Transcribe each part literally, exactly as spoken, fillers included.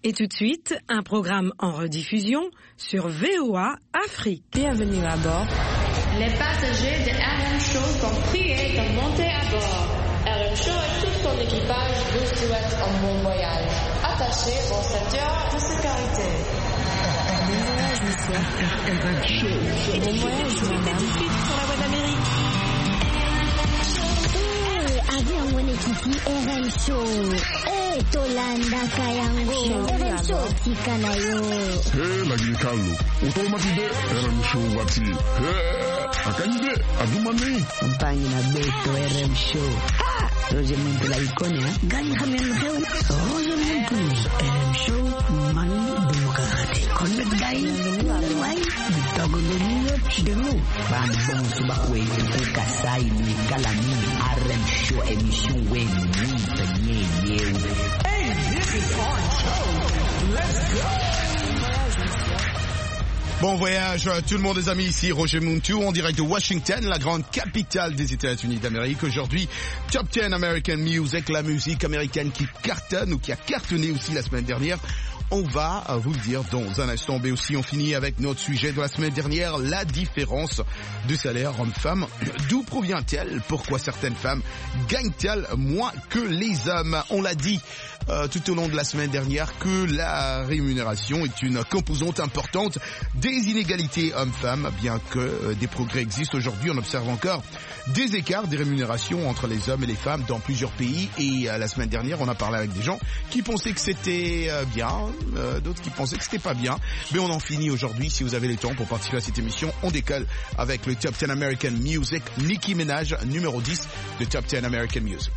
Et tout de suite, un programme en rediffusion sur V O A Afrique. Bienvenue à bord. Les passagers de R M Show sont priés de monter à bord. R M Show et tout son équipage vous souhaitent un bon voyage. Attachez vos ceintures de sécurité. Bon voyage, monsieur. R M Show. Bon voyage, madame. Tout de suite sur la voie d'Amérique. Avion mwenyekiti R M Show. Eh, Tolanda Kayango. R M Show tika nayo. Hey, lagi kalu. Utomatide R M Show wati. Hey, akanyide adumani. Mpanyi na beto R M Show. Ha! Roger Muntu la ikonia. Gani kami mheu. Roger Muntu. R M Show mani demokrati. Konbet gai. Wai. Bitago domino. Demu. Bambong subakwe. Ukasai ni kalami. R M Show émission when we Hey, this is our show. Let's go. Bon voyage à tout le monde les amis, ici Roger Muntu en direct de Washington, la grande capitale des États-Unis d'Amérique. Aujourd'hui, Top dix American Music, la musique américaine qui cartonne ou qui a cartonné aussi la semaine dernière. On va vous le dire dans un instant, mais aussi on finit avec notre sujet de la semaine dernière, la différence de salaire homme-femme. D'où provient-elle? Pourquoi certaines femmes gagnent-elles moins que les hommes? On l'a dit euh, tout au long de la semaine dernière que la rémunération est une composante importante des inégalités hommes-femmes. Bien que euh, des progrès existent aujourd'hui, on observe encore des écarts des rémunérations entre les hommes et les femmes dans plusieurs pays. Et euh, la semaine dernière, on a parlé avec des gens qui pensaient que c'était euh, bien, Euh, d'autres qui pensaient que c'était pas bien, mais on en finit aujourd'hui. Si vous avez le temps pour participer à cette émission, on décolle avec le Top dix American Music, Nicki Minaj, numéro dix de Top dix American Music.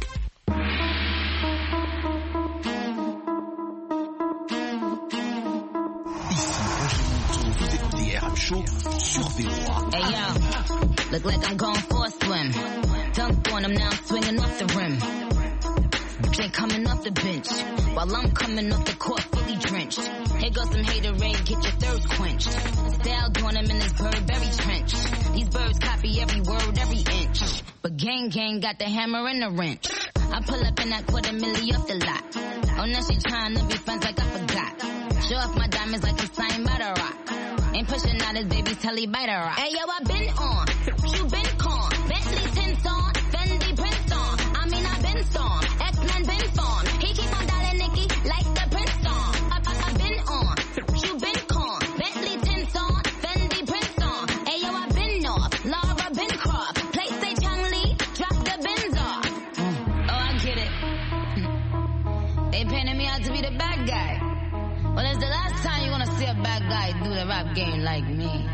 Ici Roger Muntu, vous écoutez R M Show sur V O A. Hey yo, look like I'm going for a swim. Dunk on him now, I'm swinging off the rim. They coming off the bench, while I'm coming off the court fully drenched. Here goes some haterade, get your thirst quenched. Style doing them in this Burberry trench. These birds copy every word, every inch. But gang gang got the hammer and the wrench. I pull up in that quarter milli off the lot. Oh, now she trying to be friends like I forgot. Show off my diamonds like it's signed by the rock. Ain't pushing out his baby's telly by the rock. Hey yo, I been on, you been con. Bentley tints on, Fendi prints on. I mean I been storm. X-Men been formed. He keep on dialing Nicki like the Prince song. I, I, I been on, you been con. Bentley tints on, Fendi prints on. Hey yo, I been off, Laura been cropped. Play say Chang Lee, drop the Benz off. Mm. Oh, I get it. Mm. They painted me out to be the bad guy. Well, it's the last time you're gonna see a bad guy do the rap game like me.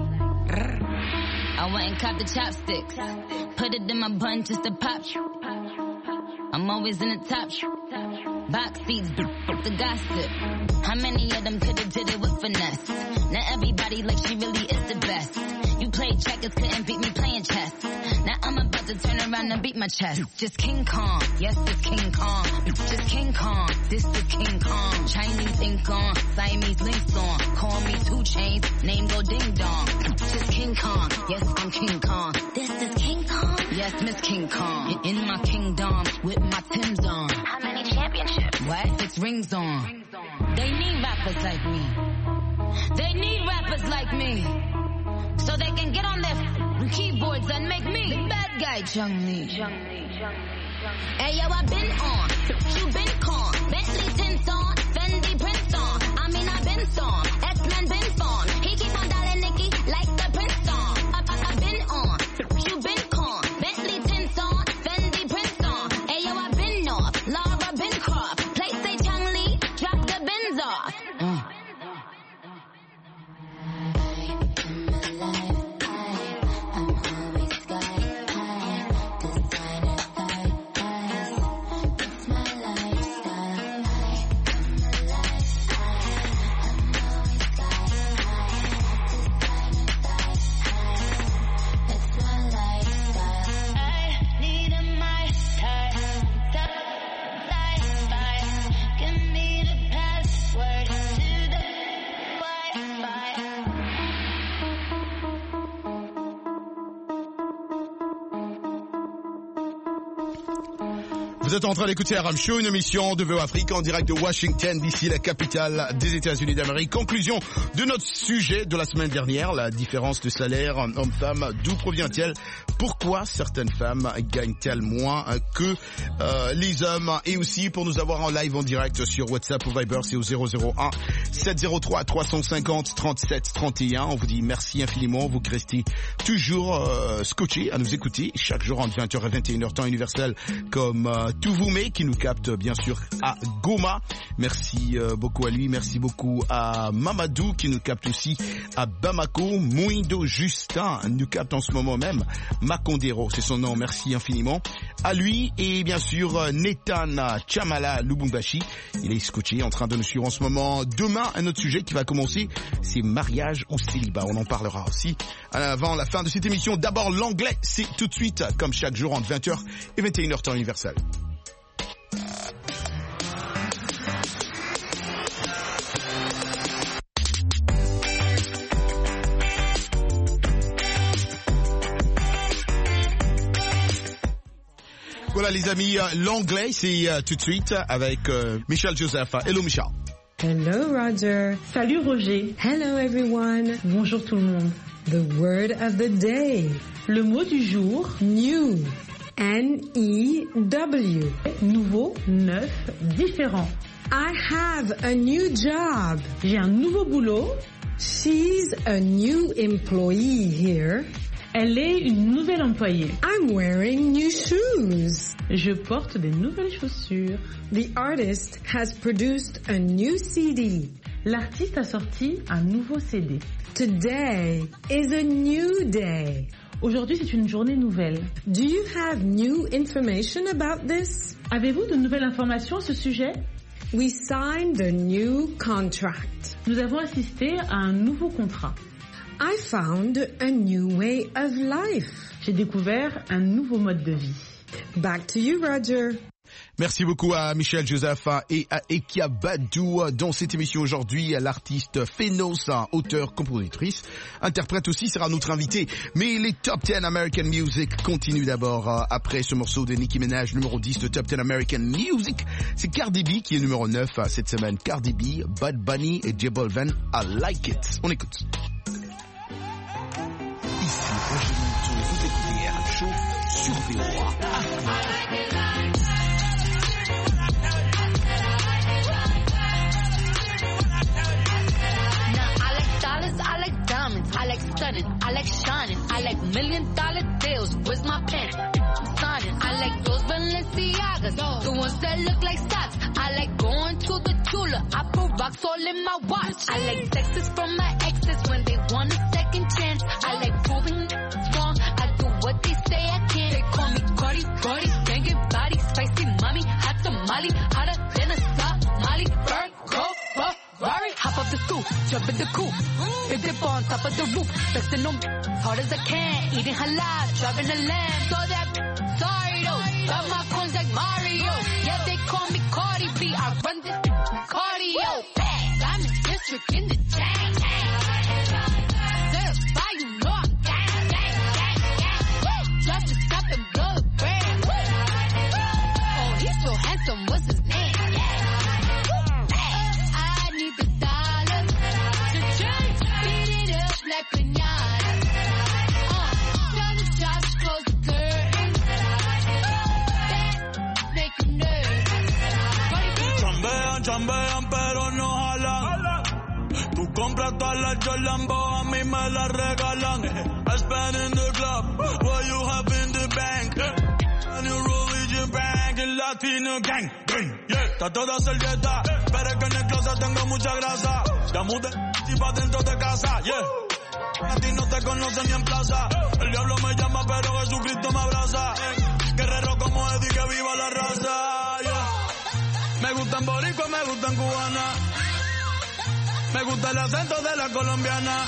I went and copped the chopsticks, put it in my bun just to pop. I'm always in the top. Box seats, the gossip. How many of them could've did it with finesse? Now everybody like she really is the best. You played checkers, couldn't beat me playing chess. Now I'm about to turn around and beat my chest. Just King Kong, yes it's King Kong. Just King Kong, this is King Kong. Chinese ink on, Siamese links on. Call me two chains, name go ding dong. Just King Kong, yes I'm King Kong. This is King Kong, yes Miss King Kong. In my kingdom, with my Timbs on. How many championships? What? Six rings on. They need rappers like me. They need rappers like me. So they can get on their keyboards and make me the bad guy, Chung Lee. Hey yo, I been on, you been con. Bentley tints on, Fendi prints on. I mean I been storm, X-Men been formed. He keep on dialing Nicki like the Prince song. I, I, I been on, you been con. Bentley tints on, Fendi prints on. Hey yo, I been off, Laura been cropped. Play say Chang Lee, drop the Benz off. Mm. Designer thigh highs, it's my lifestyle. Vous êtes en train d'écouter R M Show, une émission de V O Afrique en direct de Washington, d'ici la capitale des États-Unis d'Amérique. Conclusion de notre sujet de la semaine dernière, la différence de salaire homme-femme. D'où provient-elle? Pourquoi certaines femmes gagnent-elles moins que euh, les hommes? Et aussi pour nous avoir en live en direct sur WhatsApp ou Viber, c'est au zéro zéro un sept zéro trois trois cent cinquante trente-sept trente et un. On vous dit merci infiniment. Vous restez toujours euh, scotchés à nous écouter chaque jour entre vingt heures et vingt et une heures temps universel comme euh, Touvoumé qui nous capte bien sûr à Goma. Merci euh, beaucoup à lui. Merci beaucoup à Mamadou qui nous capte aussi à Bamako. Mouindo Justin nous capte en ce moment même. Makondero, c'est son nom. Merci infiniment à lui. Et bien sûr euh, Netana Chamala Lubumbashi. Il est scotché en train de nous suivre en ce moment. Demain, un autre sujet qui va commencer, c'est mariage ou célibat. On en parlera aussi avant la fin de cette émission. D'abord l'anglais, c'est tout de suite comme chaque jour entre vingt heures et vingt et une heures temps universel. Voilà les amis, l'anglais c'est tout de suite avec euh, Michel Joseph. Hello Michel. Hello Roger. Salut Roger. Hello everyone. Bonjour tout le monde. The word of the day. Le mot du jour. New. N E W. Nouveau, neuf, différent. I have a new job. J'ai un nouveau boulot. She's a new employee here. Elle est une nouvelle employée. I'm wearing new shoes. Je porte des nouvelles chaussures. The artist has produced a new C D. L'artiste a sorti un nouveau C D. Today is a new day. Aujourd'hui, c'est une journée nouvelle. Do you have new information about this? Avez-vous de nouvelles informations à ce sujet? We signed a new contract. Nous avons assisté à un nouveau contrat. I found a new way of life. J'ai découvert un nouveau mode de vie. Back to you, Roger. Merci beaucoup à Michel Joseph et à Ekia Badou dans cette émission aujourd'hui. L'artiste Phénos, auteur, compositrice, interprète aussi, sera notre invité. Mais les Top dix American Music continuent d'abord après ce morceau de Nicki Minaj, numéro dix de Top dix American Music. C'est Cardi B qui est numéro neuf cette semaine. Cardi B, Bad Bunny et J Balvin, I Like It. On écoute. Ici Roger Monteau, vous écoutez R M Show sur V O A. I like diamonds, I like stunning, I like shining, I like million dollar deals. Where's my pen? I'm signing. I like those Balenciagas, the ones that look like stocks. I like going to the Tula, I put rocks all in my watch. I like texts from my exes when they want a second chance. I like proving it's wrong, I do what they say I can't. They call me Cardi, Cardi, banging body, spicy mommy, hot tamale, hotter than a Somali. Virgo, Ferrari, hop off the stoop, jump in the coupe. Big dip on top of the roof, flexing them as hard as I can. Eating halal, driving a lamb, so that sorry though. Got my coins like Mario, yeah they call me Cardi B. I run this cardio, diamond district in the chain. Certified, you know I'm gang, gang, gang, gang. Drop the top and blow the brand. Oh, he's so handsome, what's his name? I need the dollar to change, beat it up like pinata. Uh, turn the shots, close the curtain. That make you nervous. Chambean, chambean, pero no jalan. Tú compras todas las Jolambo, a mí me las regalan. I spend in the club, what you have in the bank. A new religion bank, el latino gang, gang, yeah. Está toda servieta, pero es que en el closet tengo mucha grasa. Ya mudé y pa' dentro de casa, yeah. A ti no te conocen ni en plaza. El diablo me llama, pero Jesucristo me abraza. Guerrero como Eddie, que viva la raza, yeah. Me gustan boricua, me gustan cubana. Me gusta el acento de la colombiana.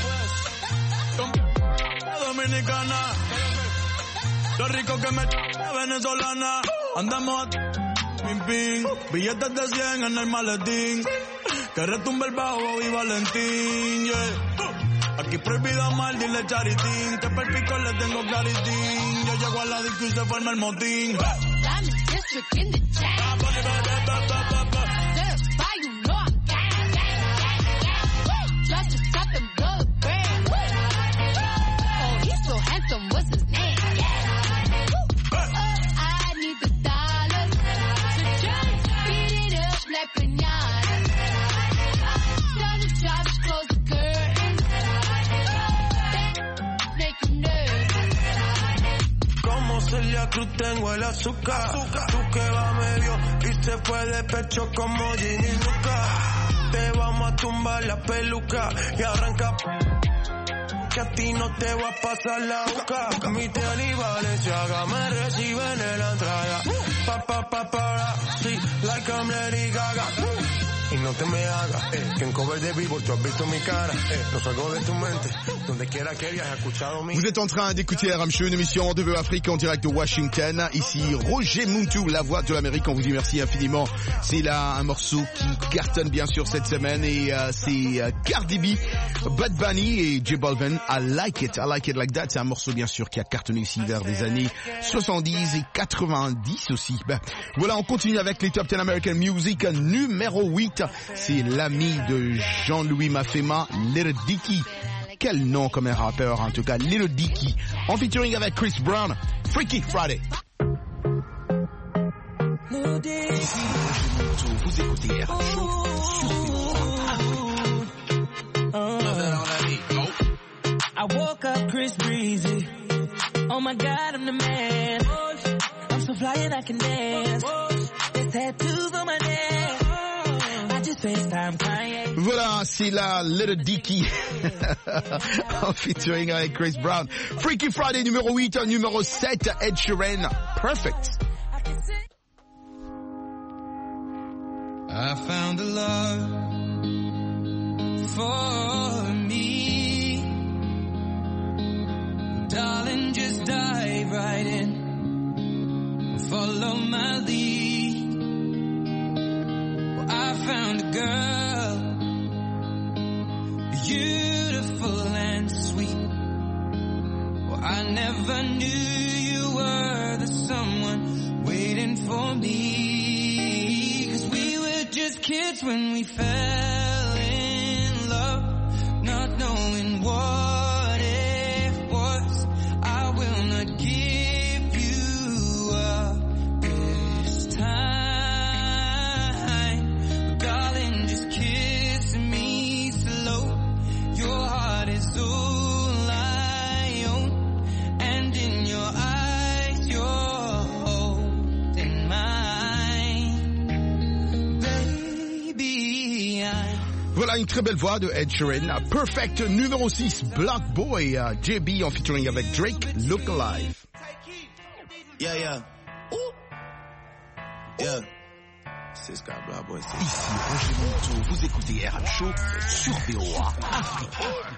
Dominicana. Lo rico que me la venezolana. Andamos a pim pim. Billetes de cien en el maletín. Que retumbe el bajo y Valentín, yeah. Aquí prohibido amar, dile charitín. Que perpico le tengo claritín. Yo llego a la disco y se forma el motín. Diamond district in the chain. Certified, you know I'm gang, gang, gang, gang. Just a top and blow the brand. Oh, he's so handsome, what's his name? I need the dollars to just beat it up like piñata. Tell the shops, close the curtains. Make you nervous. Como Celia Cruz tengo el azúcar. Tú que va medio y se fue de pecho como Ginny Luca. Te vamos a tumbar la peluca y arranca. Que a ti no te va a pasar la boca. Mi tele y Valenciaga me reciben en la entrada. Pa, pa, pa, para, sí, like I'm Lady Gaga. Y no te me hagas, eh, que en cover de Billboard tú has visto mi cara, eh, no salgo de tu mente, donde quiera que hayas escuchado mi... Vous êtes en train d'écouter R M Show, une émission de Afrique en direct de Washington. Ici Roger Muntu, la voix de l'Amérique. On vous dit merci infiniment. C'est là un morceau qui cartonne bien sûr cette semaine et euh, c'est euh, Cardi B, Bad Bunny et J Balvin. I like it, I like it like that. C'est un morceau bien sûr qui a cartonné ici vers des années soixante-dix et quatre-vingt-dix aussi. Ben, voilà, on continue avec les Top dix American Music numéro huit. C'est l'ami de Jean-Louis Mafema, Lil Dicky. Quel nom comme un rappeur en tout cas, Lil Dicky. En featuring avec Chris Brown, Freaky Friday. Vous écoutez R M Show sur V O A. I woke up Chris Breezy. Oh my God, I'm the man. I'm so fly and I can dance. There's tattoos on my neck. I just FaceTime Kanye. Voilà, c'est la Lil Dicky en featuring avec Chris Brown. Freaky Friday numéro huit, numéro sept, Ed Sheeran, Perfect. I found a love for me. Darling, just dive right in. Follow my lead. Well, I found a girl, beautiful and sweet. Well, I never knew you were the someone waiting for me. 'Cause we were just kids when we fell in love, not knowing what it was. I will not give you up this time, but darling, just kiss me slow. Your heart is all I own, and in your eyes you're holding mine, baby. I'm Voilà une très belle voix de Ed Sheeran. Perfect numéro six, Black Boy, uh, J B en featuring avec Drake, Look Alive. Yeah, yeah. Ooh. Yeah. C'est ce gars, Black Boy. Ici Roger Muntu, vous écoutez R M Show sur V O A Afrique.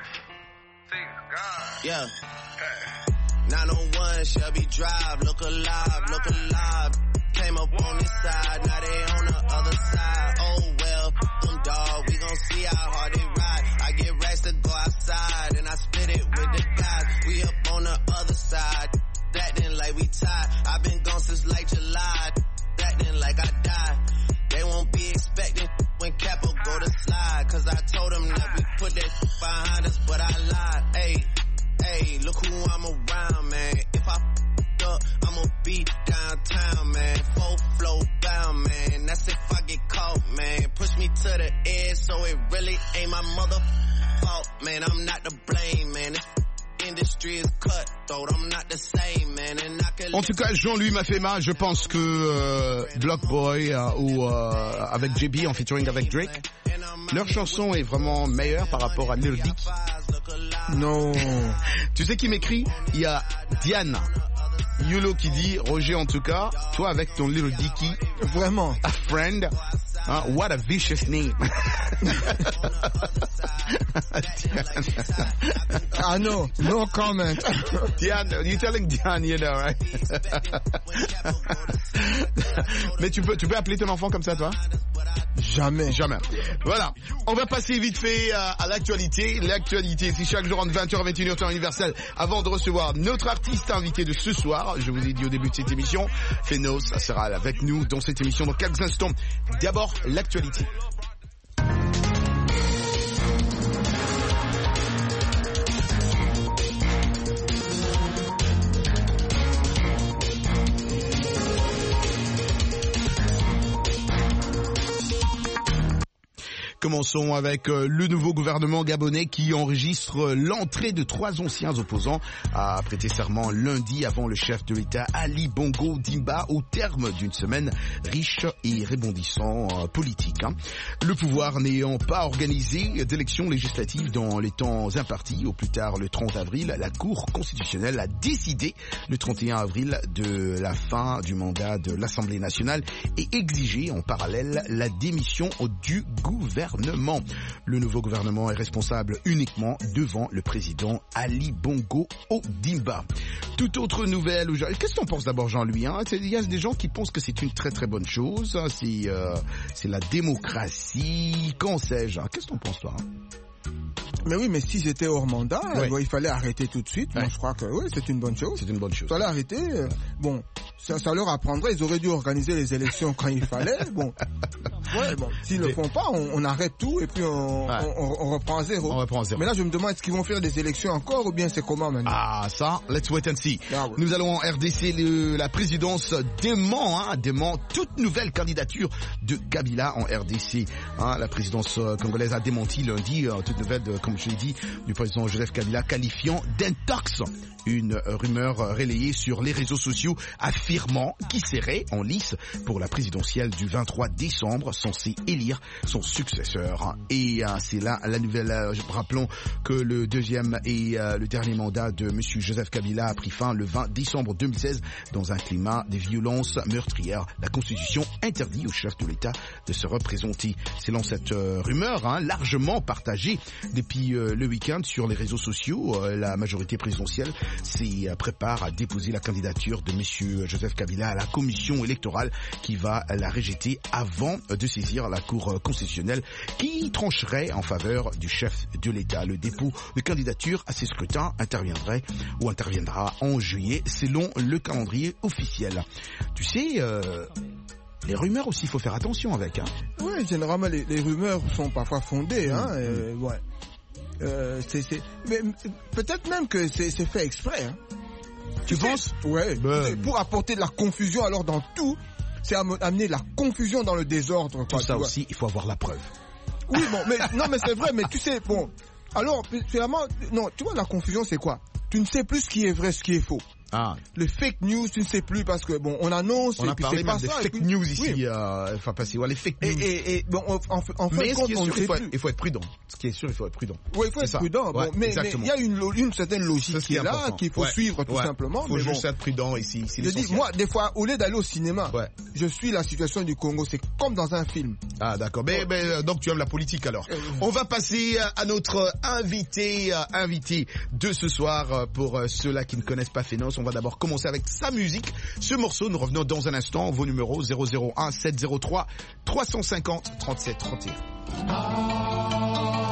Yeah. nine oh one Shelby Drive, look alive, look alive. Came up on this side, now they on the other side. Oh well, them dog, we gon' see how hard they ride. I get racks to go outside, and I split it with the guys. We up on the other side, acting like we tied. I've been gone since like July, acting like I died. They won't be expecting when Capo go to slide, 'cause I told them that we put that behind us, but I lied. Hey, hey, look who I'm around, man. If I f***ed up, I'ma be downtown, man. Full flow bound, man. That's if I get caught, man. Push me to the edge, so it really ain't my mother fault, man. I'm not to blame, man. This industry is cutthroat. I'm not the same, man. And I can... En tout cas, Jean-Louis Mafema, je pense que euh, Block Boy euh, ou euh, avec J B en featuring avec Drake, leur chanson est vraiment meilleure par rapport à Lil Dicky. Non. Tu sais qui m'écrit? Il y a Diane Yolo qui dit, Roger en tout cas, toi avec ton Lil Dicky, vraiment, a friend, hein, what a vicious name. Ah no, no comment. Diane, you telling Diane, you know, right? Mais tu peux, tu peux appeler ton enfant comme ça, toi? Jamais. Jamais. Voilà. On va passer vite fait à, à l'actualité. L'actualité, c'est chaque jour entre vingt heures et vingt et une heures temps universel. Avant de recevoir notre artiste invité de ce soir, je vous ai dit au début de cette émission, Phénos sera avec nous dans cette émission dans quelques instants. D'abord, l'actualité. Commençons avec euh, le nouveau gouvernement gabonais qui enregistre l'entrée de trois anciens opposants à prêter serment lundi avant le chef de l'État Ali Bongo Dimba au terme d'une semaine riche et rebondissant euh, politique. Hein. Le pouvoir n'ayant pas organisé d'élections législatives dans les temps impartis, au plus tard le trente avril, la Cour constitutionnelle a décidé le trente et un avril de la fin du mandat de l'Assemblée nationale et exigé en parallèle la démission du gouvernement. Le nouveau gouvernement est responsable uniquement devant le président Ali Bongo Ondimba. Toute autre nouvelle aujourd'hui. Qu'est-ce que t'en penses d'abord, Jean-Louis, hein? Il y a des gens qui pensent que c'est une très très bonne chose. C'est euh, c'est la démocratie. Qu'en sais-je? Qu'est-ce que t'en penses, toi, hein? Mais oui, mais si j'étais hors mandat, oui. bon, il fallait arrêter tout de suite. Ouais. Moi, je crois que oui, c'est une bonne chose. C'est une bonne chose. Il fallait arrêter. Euh, bon, ça, ça leur apprendrait. Ils auraient dû organiser les élections quand il fallait. Bon, ouais, bon, s'ils ne le font pas, on, on arrête tout et puis on, ouais. on, on, on reprend à zéro. On reprend à zéro. Mais là, je me demande, est-ce qu'ils vont faire des élections encore ou bien c'est comment maintenant? Ah, ça, let's wait and see. Ah, ouais. Nous allons en R D C, le, la présidence dément, hein, dément toute nouvelle candidature de Kabila en R D C. Hein, la présidence congolaise a démenti lundi euh, toute nouvelle, de, comme je l'ai dit, du président Joseph Kabila, qualifiant d'intox une rumeur relayée sur les réseaux sociaux affirmant qu'il serait en lice pour la présidentielle du vingt-trois décembre, censé élire son successeur. Et euh, c'est là la nouvelle. Euh, rappelons que le deuxième et euh, le dernier mandat de Monsieur Joseph Kabila a pris fin le vingt décembre deux mille seize dans un climat de violence meurtrière. La Constitution interdit au chef de l'État de se représenter. Selon cette euh, rumeur, hein, largement partagée depuis euh, le week-end sur les réseaux sociaux, euh, la majorité présidentielle s'y euh, prépare à déposer la candidature de Monsieur Joseph Kabila à la commission électorale qui va la rejeter avant de saisir la Cour constitutionnelle qui trancherait en faveur du chef de l'État. Le dépôt de candidature à ces scrutins interviendrait ou interviendra en juillet selon le calendrier officiel. Tu sais, euh, les rumeurs aussi, il faut faire attention avec. Hein. Oui, généralement les, les rumeurs sont parfois fondées. Hein, mmh. euh, ouais. Euh, c'est, c'est... Mais peut-être même que c'est, c'est fait exprès. Hein. Tu, tu penses? Ouais. Ben... Pour apporter de la confusion, alors dans tout, c'est amener de la confusion dans le désordre. Tout quoi, ça aussi, il faut avoir la preuve. Oui, bon, mais non, mais c'est vrai. Mais tu sais, bon, alors finalement, non, tu vois, la confusion, c'est quoi? Tu ne sais plus ce qui est vrai, ce qui est faux. Ah. Le fake news, tu ne sais plus parce que bon, on annonce. On et a puis parlé c'est même pas des ça, fake puis... news ici. Oui. Euh, enfin, passer, ouais, les fake news. Et, et, et bon, en, en, en fait, mais compte, ce qui est on sûr, ne il faut, sait être, plus. il faut être prudent. Ce qui est sûr, il faut être prudent. Oui, il faut c'est être ça. prudent. Ouais, bon, mais il y a une, une certaine logique qui est, est là, qu'il faut ouais. suivre tout ouais. simplement. Il faut mais juste bon, être prudent ici. Je dis, moi, des fois, au lieu d'aller au cinéma, ouais. je suis la situation du Congo. C'est comme dans un film. Ah, d'accord. Mais, mais donc tu aimes la politique alors. Euh, on va passer à notre invité, invité de ce soir. Pour ceux-là qui ne connaissent pas Phénos, on va d'abord commencer avec sa musique. Ce morceau, nous revenons dans un instant. Vos numéros zéro zéro un sept zéro trois trois cent cinquante trente-sept trente et un.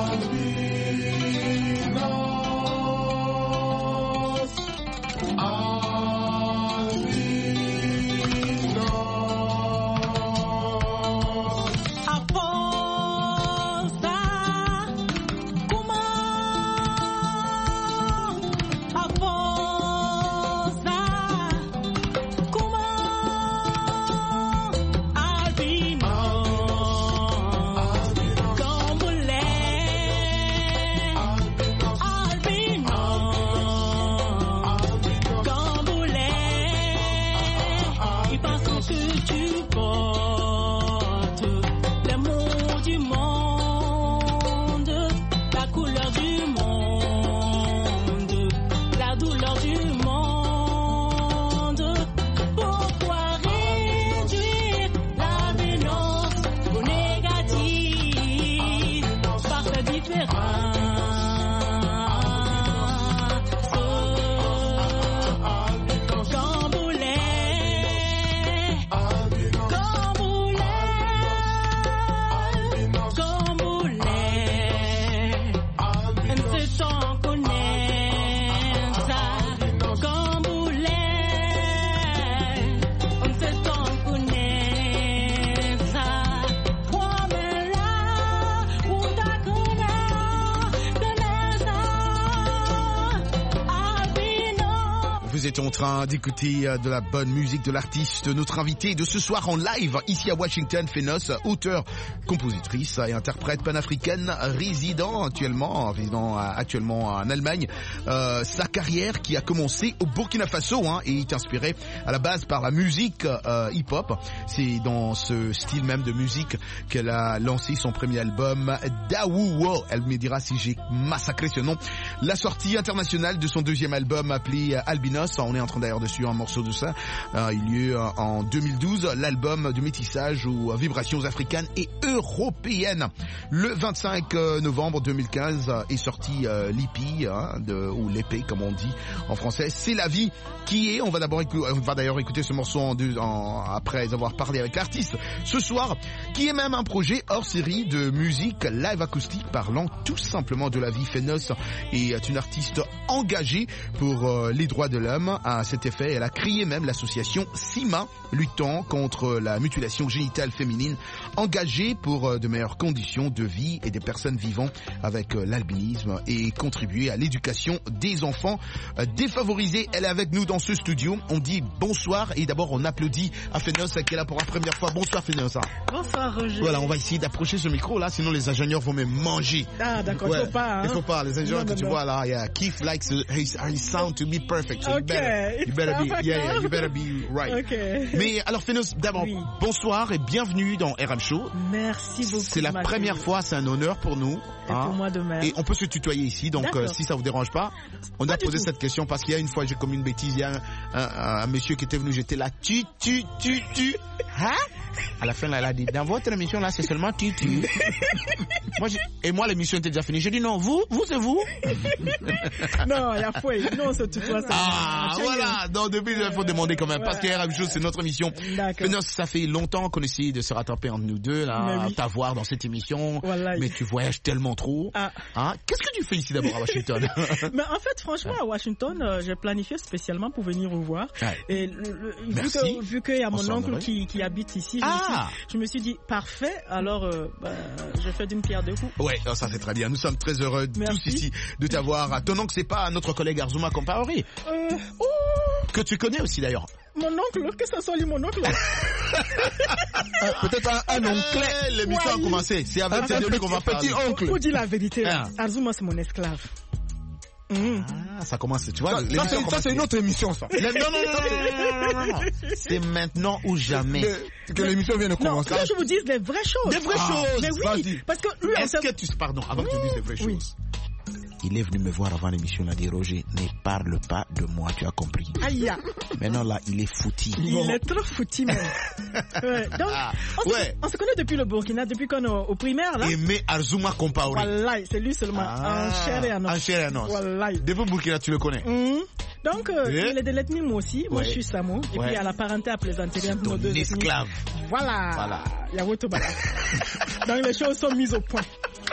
vous êtes en train d'écouter de la bonne musique de l'artiste, notre invité de ce soir en live, ici à Washington, Phénos, auteure, compositrice et interprète panafricaine, résident actuellement, résident actuellement en Allemagne. Euh, sa carrière qui a commencé au Burkina Faso hein, et est inspirée à la base par la musique euh, hip-hop. C'est dans ce style même de musique qu'elle a lancé son premier album, Daouwo. Elle me dira si j'ai massacré ce nom. La sortie internationale de son deuxième album appelé Albinos, on est en train d'ailleurs dessus un morceau de ça, euh, il y a eu en deux mille douze l'album de métissage aux vibrations africaines et européennes. Le vingt-cinq novembre deux mille quinze est sorti euh, l'E P, hein, de, ou l'E P comme on dit en français, C'est la vie qui est. On va d'abord écouter, on va d'ailleurs écouter ce morceau en deux, en, après avoir parlé avec l'artiste ce soir, qui est même un projet hors série de musique live acoustique parlant tout simplement de la vie. Phénos est une artiste engagée pour euh, les droits de l'homme. À cet effet, elle a créé même l'association SIMA, luttant contre la mutilation génitale féminine, engagée pour euh, de meilleures conditions de vie et des personnes vivant avec euh, l'albinisme et contribuer à l'éducation des enfants euh, défavorisés. Elle est avec nous dans ce studio. On dit bonsoir et d'abord on applaudit à Phénos qui est là pour la première fois. Bonsoir Phénos. Bonsoir Roger. Voilà, on va essayer d'approcher ce micro là, sinon les ingénieurs vont me manger. Ah d'accord, ouais. il faut pas. Hein? Il faut pas. Les ingénieurs non, que non, tu non. vois là, yeah, Keith likes his, his sound to be perfect. So okay, you better, you better be, yeah, yeah, you better be right. Okay. Mais alors Phénos, d'abord oui. bonsoir et bienvenue dans R M Show. Merci beaucoup. C'est la première fois, c'est un honneur pour nous. Et hein, pour moi de même. Et on peut se tutoyer ici, donc euh, si ça vous dérange pas, on pas a posé cette question parce qu'il y a une fois j'ai commis une bêtise, il y a un, un, un, un monsieur qui était venu, j'étais là, tu, tu, tu, tu, hein? À la fin, là, elle a dit, dans votre émission là, c'est seulement tu, tu. moi, et moi, l'émission était déjà finie. J'ai dit non, vous, vous c'est vous. non, il y a fouet. Non, c'est tout toi. Ah, voilà. Donc depuis, il faut demander quand même, ouais. Parce que R M Show, c'est notre émission. D'accord. Ça fait longtemps qu'on essaye de se rattraper entre nous deux, là, oui. t'avoir dans cette émission. Voilà. Mais tu voyages tellement trop. Ah. Hein? Qu'est-ce que tu fais ici d'abord à Washington? Mais en fait, franchement, à Washington, euh, j'ai planifié spécialement pour venir vous voir. Ouais. Et le, le, vu que, vu qu'il y a mon oncle qui, qui habite ici, je, ah. me suis, je me suis dit, parfait, alors euh, bah, je fais d'une pierre deux coups. Ouais, ça c'est très bien. Nous sommes très heureux Merci. tous ici de t'avoir. Ton oncle, c'est pas notre collègue Arzuma Compaoré euh, oh. que tu connais aussi d'ailleurs. Mon oncle, que ça soit lui mon oncle. Peut-être un, un oncle. L'émission ouais. a commencé. C'est avec c'est de lui qu'on va parler. Petit oncle. Faut dire la vérité. Ah. Arzuma, c'est mon esclave. Mmh. Ah, ça commence, tu vois. Ça, ça, ça c'est une autre émission, ça. Non, non, non, non, non, non, non. C'est maintenant ou jamais. Le, que l'émission vient de commencer. Non, que je vous dise des vraies choses. Des vraies ah, choses. Mais oui, vas-y. Parce que lui, Est-ce que tu, pardon, avant que tu dises des vraies oui. choses. Il est venu me voir avant l'émission, il a dit Roger, ne parle pas de moi, tu as compris. Aïe. Maintenant là, il est fouti. Il bon. est trop fouti même. ouais. Donc, ah, on, ouais. se, on se connaît depuis le Burkina, depuis qu'on est au, au primaire là. Aimé Arzuma Compaoré. Wallahi, c'est lui seulement. Ah, en chair et en os. En chair et en os. Wallahi. Depuis Burkina, tu le connais. Mmh. Donc, euh, yeah. il est de l'ethnie moi aussi. Moi, ouais. je suis Samo. Et ouais. puis, à la parenté à plaisanterie entre nos deux ethnies. Esclave. Voilà. Voilà. Yawotobala. Donc, les choses sont mises au point.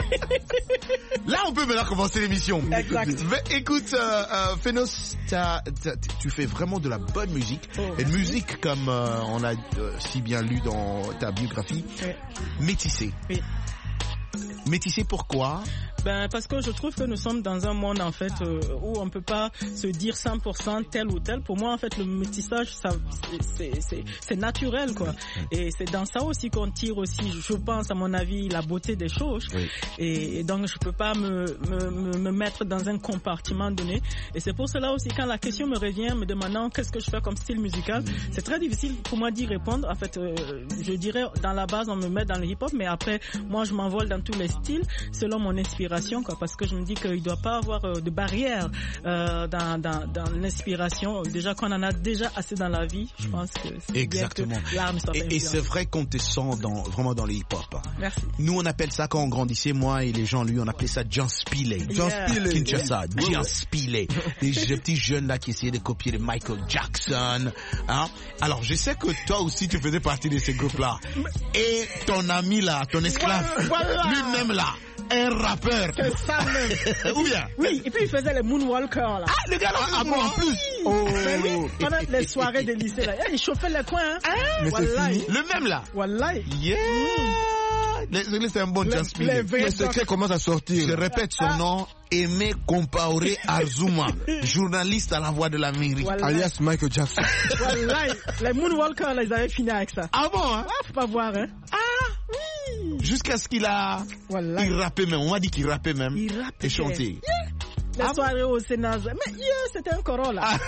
Là, on peut maintenant commencer l'émission. Exact. Mais, écoute, euh, euh, Phénos, t'as, t'as, tu fais vraiment de la bonne musique. Oh, et de musique, comme euh, on a euh, si bien lu dans ta biographie, oui. métissée. Oui. Métissée pourquoi? Ben, parce que je trouve que nous sommes dans un monde en fait euh, où on peut pas se dire cent pour cent tel ou tel. Pour moi en fait le métissage ça c'est c'est c'est naturel quoi. Et c'est dans ça aussi qu'on tire aussi je pense à mon avis la beauté des choses. Oui. Et, et donc je peux pas me, me me me mettre dans un compartiment donné. Et c'est pour cela aussi quand la question me revient me demandant qu'est-ce que je fais comme style musical, mmh. c'est très difficile pour moi d'y répondre. En fait euh, je dirais dans la base on me met dans le hip-hop mais après moi je m'envole dans tous les styles selon mon inspiration. Quoi, parce que je me dis qu'il ne doit pas avoir euh, de barrière euh, dans, dans, dans l'inspiration. Déjà qu'on en a déjà assez dans la vie, je pense que c'est exactement. Bien que l'arme soit et, et c'est vrai qu'on te sent dans, vraiment dans le hip-hop. Merci. Nous, on appelle ça, quand on grandissait, moi et les gens, lui, on appelait ça John Spillane. John yeah. Spillane. Kinshasa. Yeah. John Spillane. Les petits jeunes là qui essayaient de copier les Michael Jackson. Hein? Alors, je sais que toi aussi, tu faisais partie de ces groupes-là. Et ton ami là, ton esclave, voilà. lui-même là, un rappeur. C'est ça même. Ou bien? Oui, et puis il faisait les moonwalkers là. Ah, le gars là, ah, bon, en plus. Oh. Ben oui, pendant les soirées de lycée là, il chauffait les coins. Hein? Mais c'est fini. Le même là. Wallahi. Yeah. Les Anglais, c'est un bon chance. Le secret commence à sortir. Je répète son ah. nom, Aimé Compaoré Azuma, journaliste à la Voix de l'Amérique. Voilà. Alias Michael Jackson. Voilà. Les Moonwalkers, ils avaient fini avec ça. Ah bon, hein? Ah, faut pas voir, hein? Ah, oui. Jusqu'à ce qu'il a... Voilà. Il rappait même, on m'a dit qu'il rappait même. Il rappait. Et chantait. Yeah. La ah soirée bon? Au Sénat. Mais yeah, c'était un Corolla. Ah.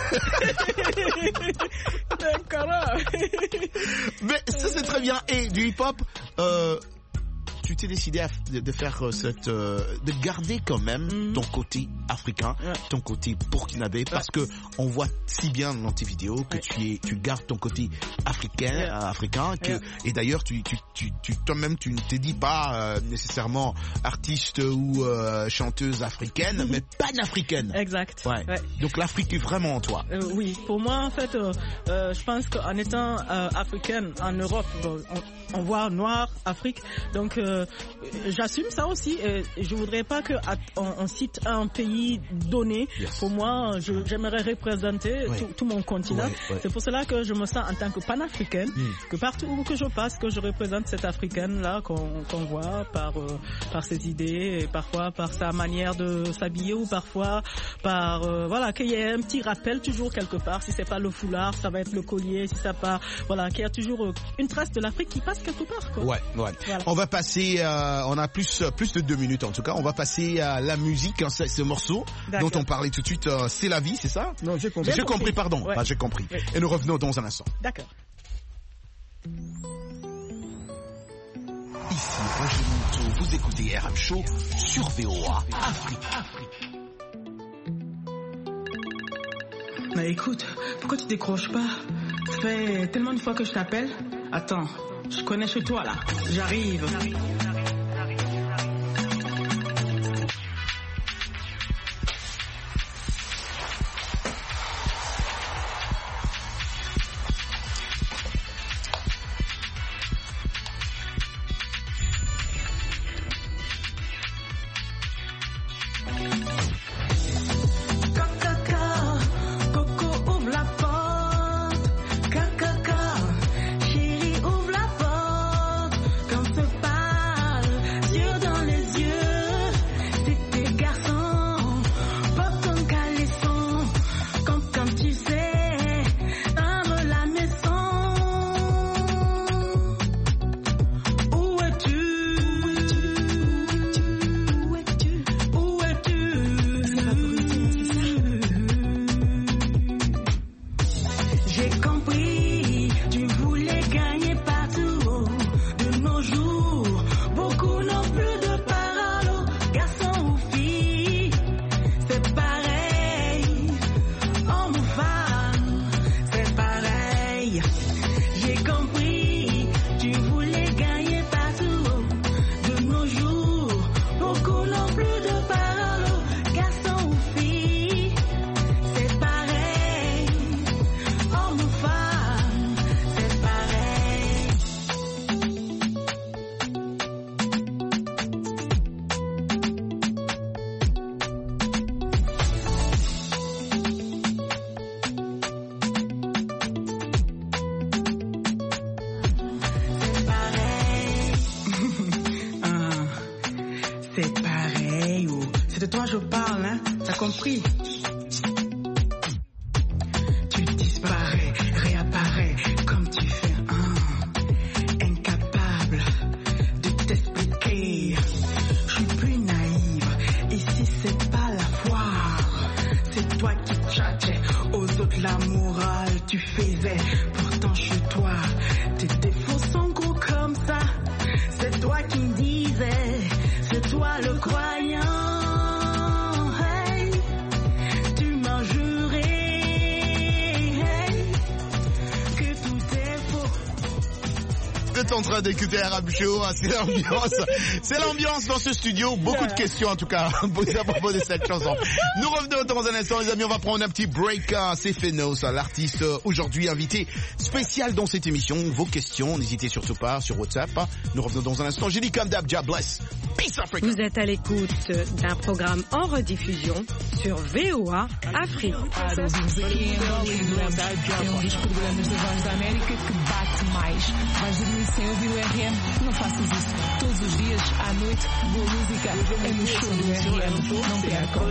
C'était un Corolla. Mais ça, c'est très bien. Et du hip-hop, euh, tu t'es décidé à, de, de faire cette, euh, de garder quand même mm-hmm. ton côté africain, ouais. ton côté burkinabé, parce ouais. que on voit si bien dans tes vidéos que ouais. tu es, tu gardes ton côté africain, ouais. euh, africain, que, ouais. et d'ailleurs tu, tu, tu, tu, toi-même tu ne te dis pas euh, nécessairement artiste ou euh, chanteuse africaine, mm-hmm. mais panafricaine. Exact. Ouais. Ouais. Donc l'Afrique est vraiment en toi. Euh, oui, pour moi en fait, euh, euh, je pense qu'en étant euh, africaine en Europe, bon, on, on voit noir, Afrique, donc euh, j'assume ça aussi. Et je voudrais pas que on, on cite un pays donné. Yes. Pour moi, je, j'aimerais représenter ouais. tout, tout mon continent. Ouais, ouais. C'est pour cela que je me sens en tant que panafricaine, mm. que partout où que je passe, que je représente cette africaine là qu'on, qu'on voit par euh, par ses idées, et parfois par sa manière de s'habiller, ou parfois par euh, voilà, qu'il y ait un petit rappel toujours quelque part. Si c'est pas le foulard, ça va être le collier. Si ça pas, voilà, qu'il y a toujours euh, une trace de l'Afrique qui passe quelque part, quoi. Ouais, ouais. Voilà. On va passer. Euh, on a plus plus de deux minutes en tout cas. On va passer à la musique, hein, ce morceau D'accord. dont on parlait tout de suite. Euh, c'est la vie, c'est ça? Non, j'ai compris. J'ai, j'ai compris, compris, pardon. Ouais. Ah, j'ai compris. Ouais. Et nous revenons dans un instant. D'accord. Ici Roger Monteau, vous écoutez R M Show sur V O A Afrique. Afrique. Mais écoute, pourquoi tu décroches pas? Ça fait tellement de fois que je t'appelle. Attends, je connais chez toi là. J'arrive. J'arrive. En train d'écouter R M Show, c'est l'ambiance, c'est l'ambiance dans ce studio. Beaucoup de questions en tout cas posées à propos de cette chanson. Nous revenons dans un instant, les amis. On va prendre un petit break. C'est Phénos, l'artiste aujourd'hui invité spécial dans cette émission. Vos questions, n'hésitez surtout pas sur WhatsApp. Nous revenons dans un instant. J'ai dit comme d'hab, God bless. Peace Africa. Vous êtes à l'écoute d'un programme en rediffusion sur V O A Afrique. sem ouvir o R M, não faças isso. Todos os dias, à noite, boa música é no show do R M. Não percam.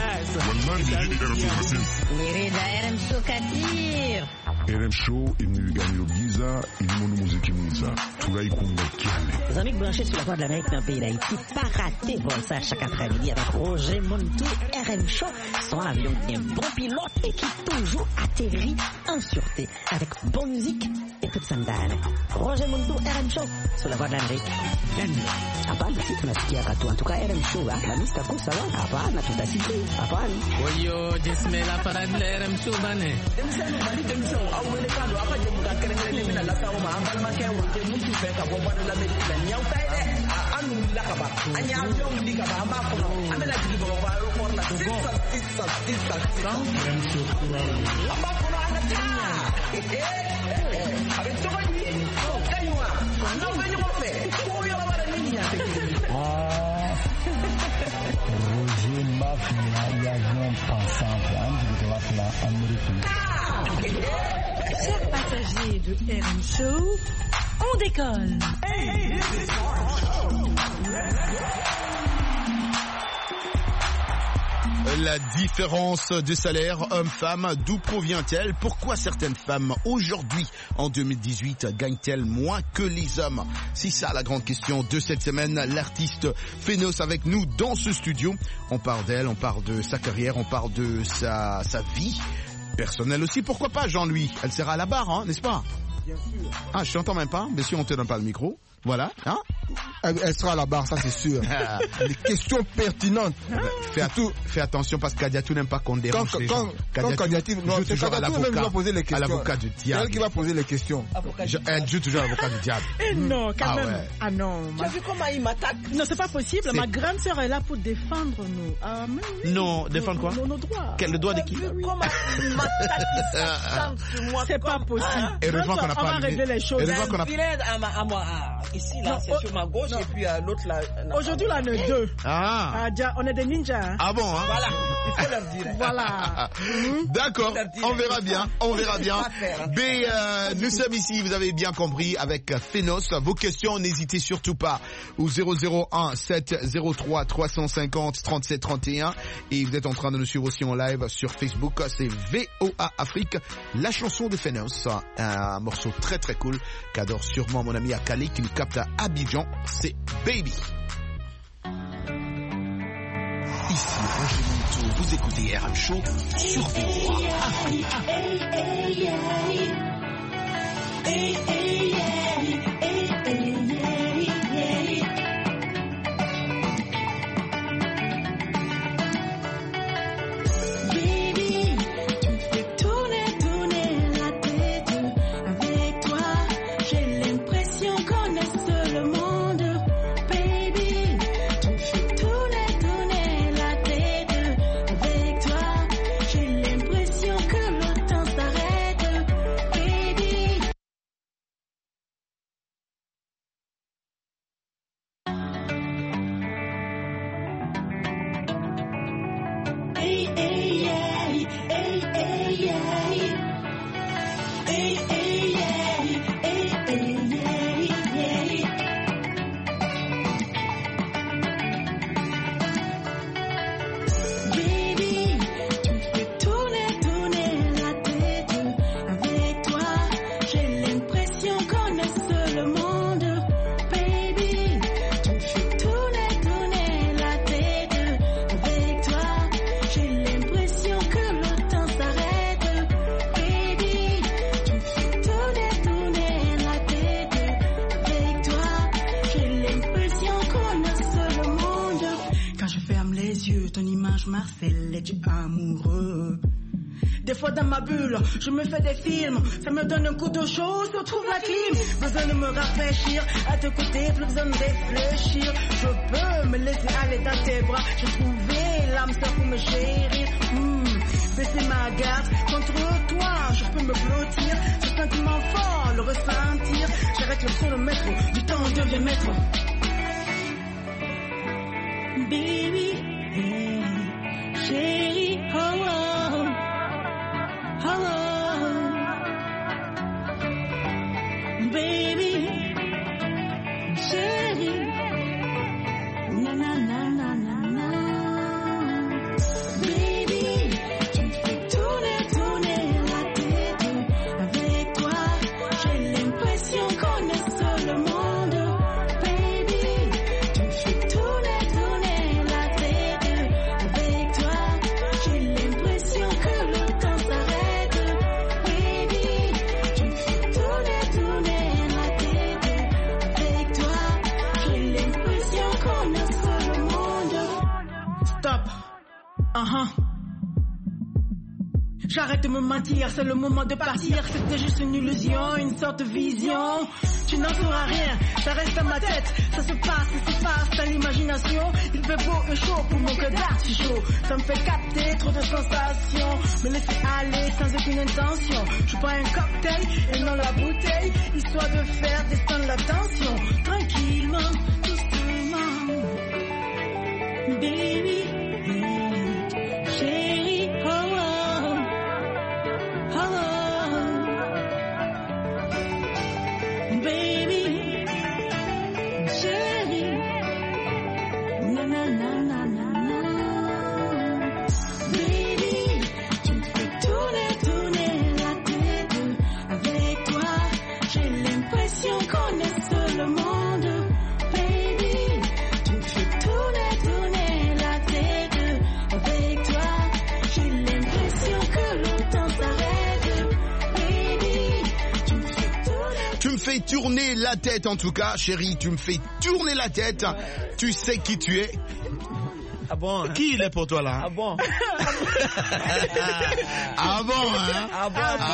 Querida R M Show Kadir. R M Show imewigani Giza ilimono muziki mwiza furahi kumbakiane. Les amis branchés sur la voie de l'Amérique dans le pays d'Haïti, pas rater vol ça chaque après-midi avec Roger Montou. R M Show, son avion qui est un bon pilote et qui toujours atterrit en sûreté avec bonne musique et toute sa madame. Roger Montou, R M Show sur la voie de l'Amérique. Hapana sisi tunasikia katu. En tout cas R M Show, la mista kusa wa hapana tutasikia. Hapana. Oyo jismela para R M Show bane. awele kalo akaje mukakere ngene mina la sawo ma ambal ma kewo te mutu fe ka bo bada la me la nyaw tay de anu la ka ba anya jom di ka ba amba ko amela jigi bo ba ro ko la sisa sisa sisa amba ko ana ta avec to ba ni kaywa na ba ni ko fe ko yo la bara ni nya te ah Roger Mafia ya non pensant prendre de la plan américaine. Chers passagers de R M Show, on décolle. La différence de salaire homme-femme, d'où provient-elle? Pourquoi certaines femmes aujourd'hui, en deux mille dix-huit, gagnent-elles moins que les hommes? C'est ça la grande question de cette semaine. L'artiste Phénos avec nous dans ce studio. On parle d'elle, on parle de sa carrière, on parle de sa, sa vie personnelle aussi. Pourquoi pas Jean-Louis? Elle sera à la barre, hein, n'est-ce pas? Bien sûr. Ah, je t'entends même pas. Mais si on te donne pas le micro. Voilà, hein? Elle, elle sera à la barre, ça c'est sûr. Des questions pertinentes. Fais, tout, fais attention parce que Kadiatou n'aime pas qu'on dérange quand, les quand, gens. Quand Kadiatou, non, c'est Kadiatou même qui va poser les questions. À l'avocat du diable. C'est elle qui va poser les questions. Je, elle joue toujours à l'avocat du diable. Et non, quand ah même. Ouais. Ah non. Tu as vu comment il m'attaque? Non, c'est pas possible. Ma grande sœur est là pour défendre nous. Ah, mais oui. Non, défendre quoi? Nos, nos droits. Quel le droit de qui? Comment il m'attaque? C'est pas possible. Heureusement qu'on a pas régler les choses. Heureusement qu'on a à moi, ici, là, c'est sur ma gauche, et puis l'autre, là. Aujourd'hui, là, on est deux. Ah. On est des ninjas. Ah bon, hein? Voilà. Il faut leur dire. Voilà. D'accord. On verra bien. On verra bien. Mais, euh, nous sommes ici, vous avez bien compris, avec Phénos. Vos questions, n'hésitez surtout pas au zéro zéro un sept zéro trois trois cent cinquante trente-sept trente et un. Et vous êtes en train de nous suivre aussi en live sur Facebook. C'est V O A Afrique, la chanson de Phénos. Un morceau très très cool qu'adore sûrement mon ami Akali qui nous capte à Abidjan. C'est Baby. Ici Roger Montou, vous écoutez R M Show sur V O A Afrique. Dans ma bulle, je me fais des films, ça me donne un coup de chaud, je trouve la clim. Besoin de me rafraîchir, à te côté, plus besoin de réfléchir. Je peux me laisser aller dans tes bras, j'ai trouvé l'âme sœur pour me chérir. Mmh. Baisser ma garde contre toi, je peux me blottir. Ce sentiment fort, le ressentir. J'arrête le chronomètre, du temps devient maître. Baby, hey, chérie, oh oh. Hello, baby. Uh-huh. J'arrête de me mentir, c'est le moment de partir. C'était juste une illusion, une sorte de vision. Tu n'en sauras rien, ça reste dans ma tête. Ça se passe, ça se passe dans l'imagination. Il fait beau et chaud pour mon cœur d'artichaut. Ça me fait capter trop de sensations. Me laisser aller sans aucune intention. Je prends un cocktail et non la bouteille, histoire de faire descendre la tension. Tranquillement, doucement. Baby, chérie, oh oh. Baby, chérie, na na na na na na. Baby, tu me fais tourner, tourner la tête. Avec toi, j'ai l'impression qu'on est seul le monde. Baby, tu me fais tourner, tourner la tête. Avec toi, j'ai l'impression que le temps s'arrête. Tu me fais tourner la tête en tout cas, chérie, tu me fais tourner la tête. Ouais. Tu sais qui tu es. Ah bon, hein? Qui il est pour toi là? Ah bon? Ah bon, hein? Ah bon, ah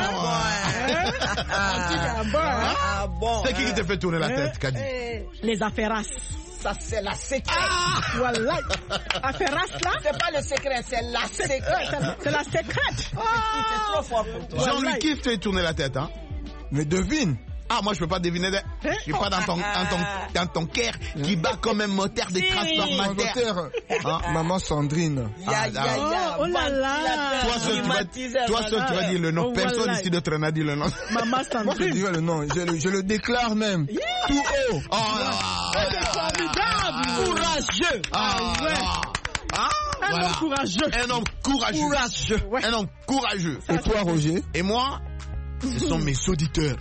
bon, ah bon. C'est qui qui te fait tourner la tête, Kadi? Les affaires. Ça, c'est la secret. Ah, voilà. Affaires là? C'est pas le secret, c'est la secret. C'est la secrète. Ah. C'est trop fort pour toi. Jean-Louis, qui te fait tourner la tête, hein? Mais devine. Ah, moi, je peux pas deviner. Je suis pas dans ton, dans ton, dans ton cœur qui bat comme un moteur de transformateur. Hein? Maman Sandrine. Ya, ya, ya. Oh là là. Toi seul, tu vas, toi seul, tu vas dire le nom. Oh, personne voilà. Ici d'autre n'a dit le nom. Maman Sandrine. Moi, je dirais le nom. Je le, je le déclare même. Yeah. Tout haut. Oh, c'est formidable. Courageux. Ah, ouais. Ah, un voilà. homme courageux. Un homme courageux. Courageux. Ouais. Un homme courageux. Et toi, Roger? Et moi? Ce sont mes auditeurs.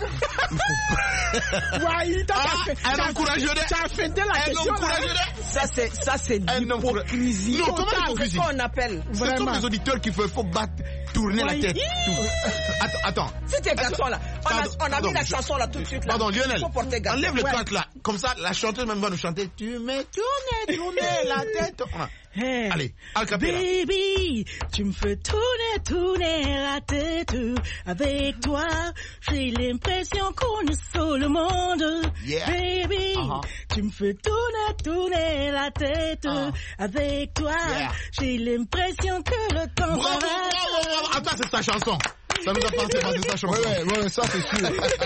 Ouais, il t'a ah, fait. Un homme courageux. Tu as fait de la un question. Un homme courageux. Ça, c'est, ça, c'est l'hypocrisie. Non, comment l'hypocrisie? C'est ce qu'on appelle. Ce sont mes auditeurs qui faut battre, tourner ouais. la tête. Attends, attends. C'est tes garçons là. On a, on a pardon, mis la chanson là tout de suite là. Pardon, Lionel. Enlève le track là. Comme ça, la chanteuse même va nous chanter. Tu me tournes, tourner la tête. Hey, allez, al capella. Baby, tu me fais tourner, tourner la tête. Avec toi, j'ai l'impression qu'on est sur le monde. Yeah. Baby, uh-huh. tu me fais tourner, tourner la tête. Uh. Avec toi, yeah. j'ai l'impression que le temps bravo, bravo, bravo. Attends, c'est ta chanson. Ça nous a pensé passer sa chanson. Ouais, ouais, ça c'est sûr.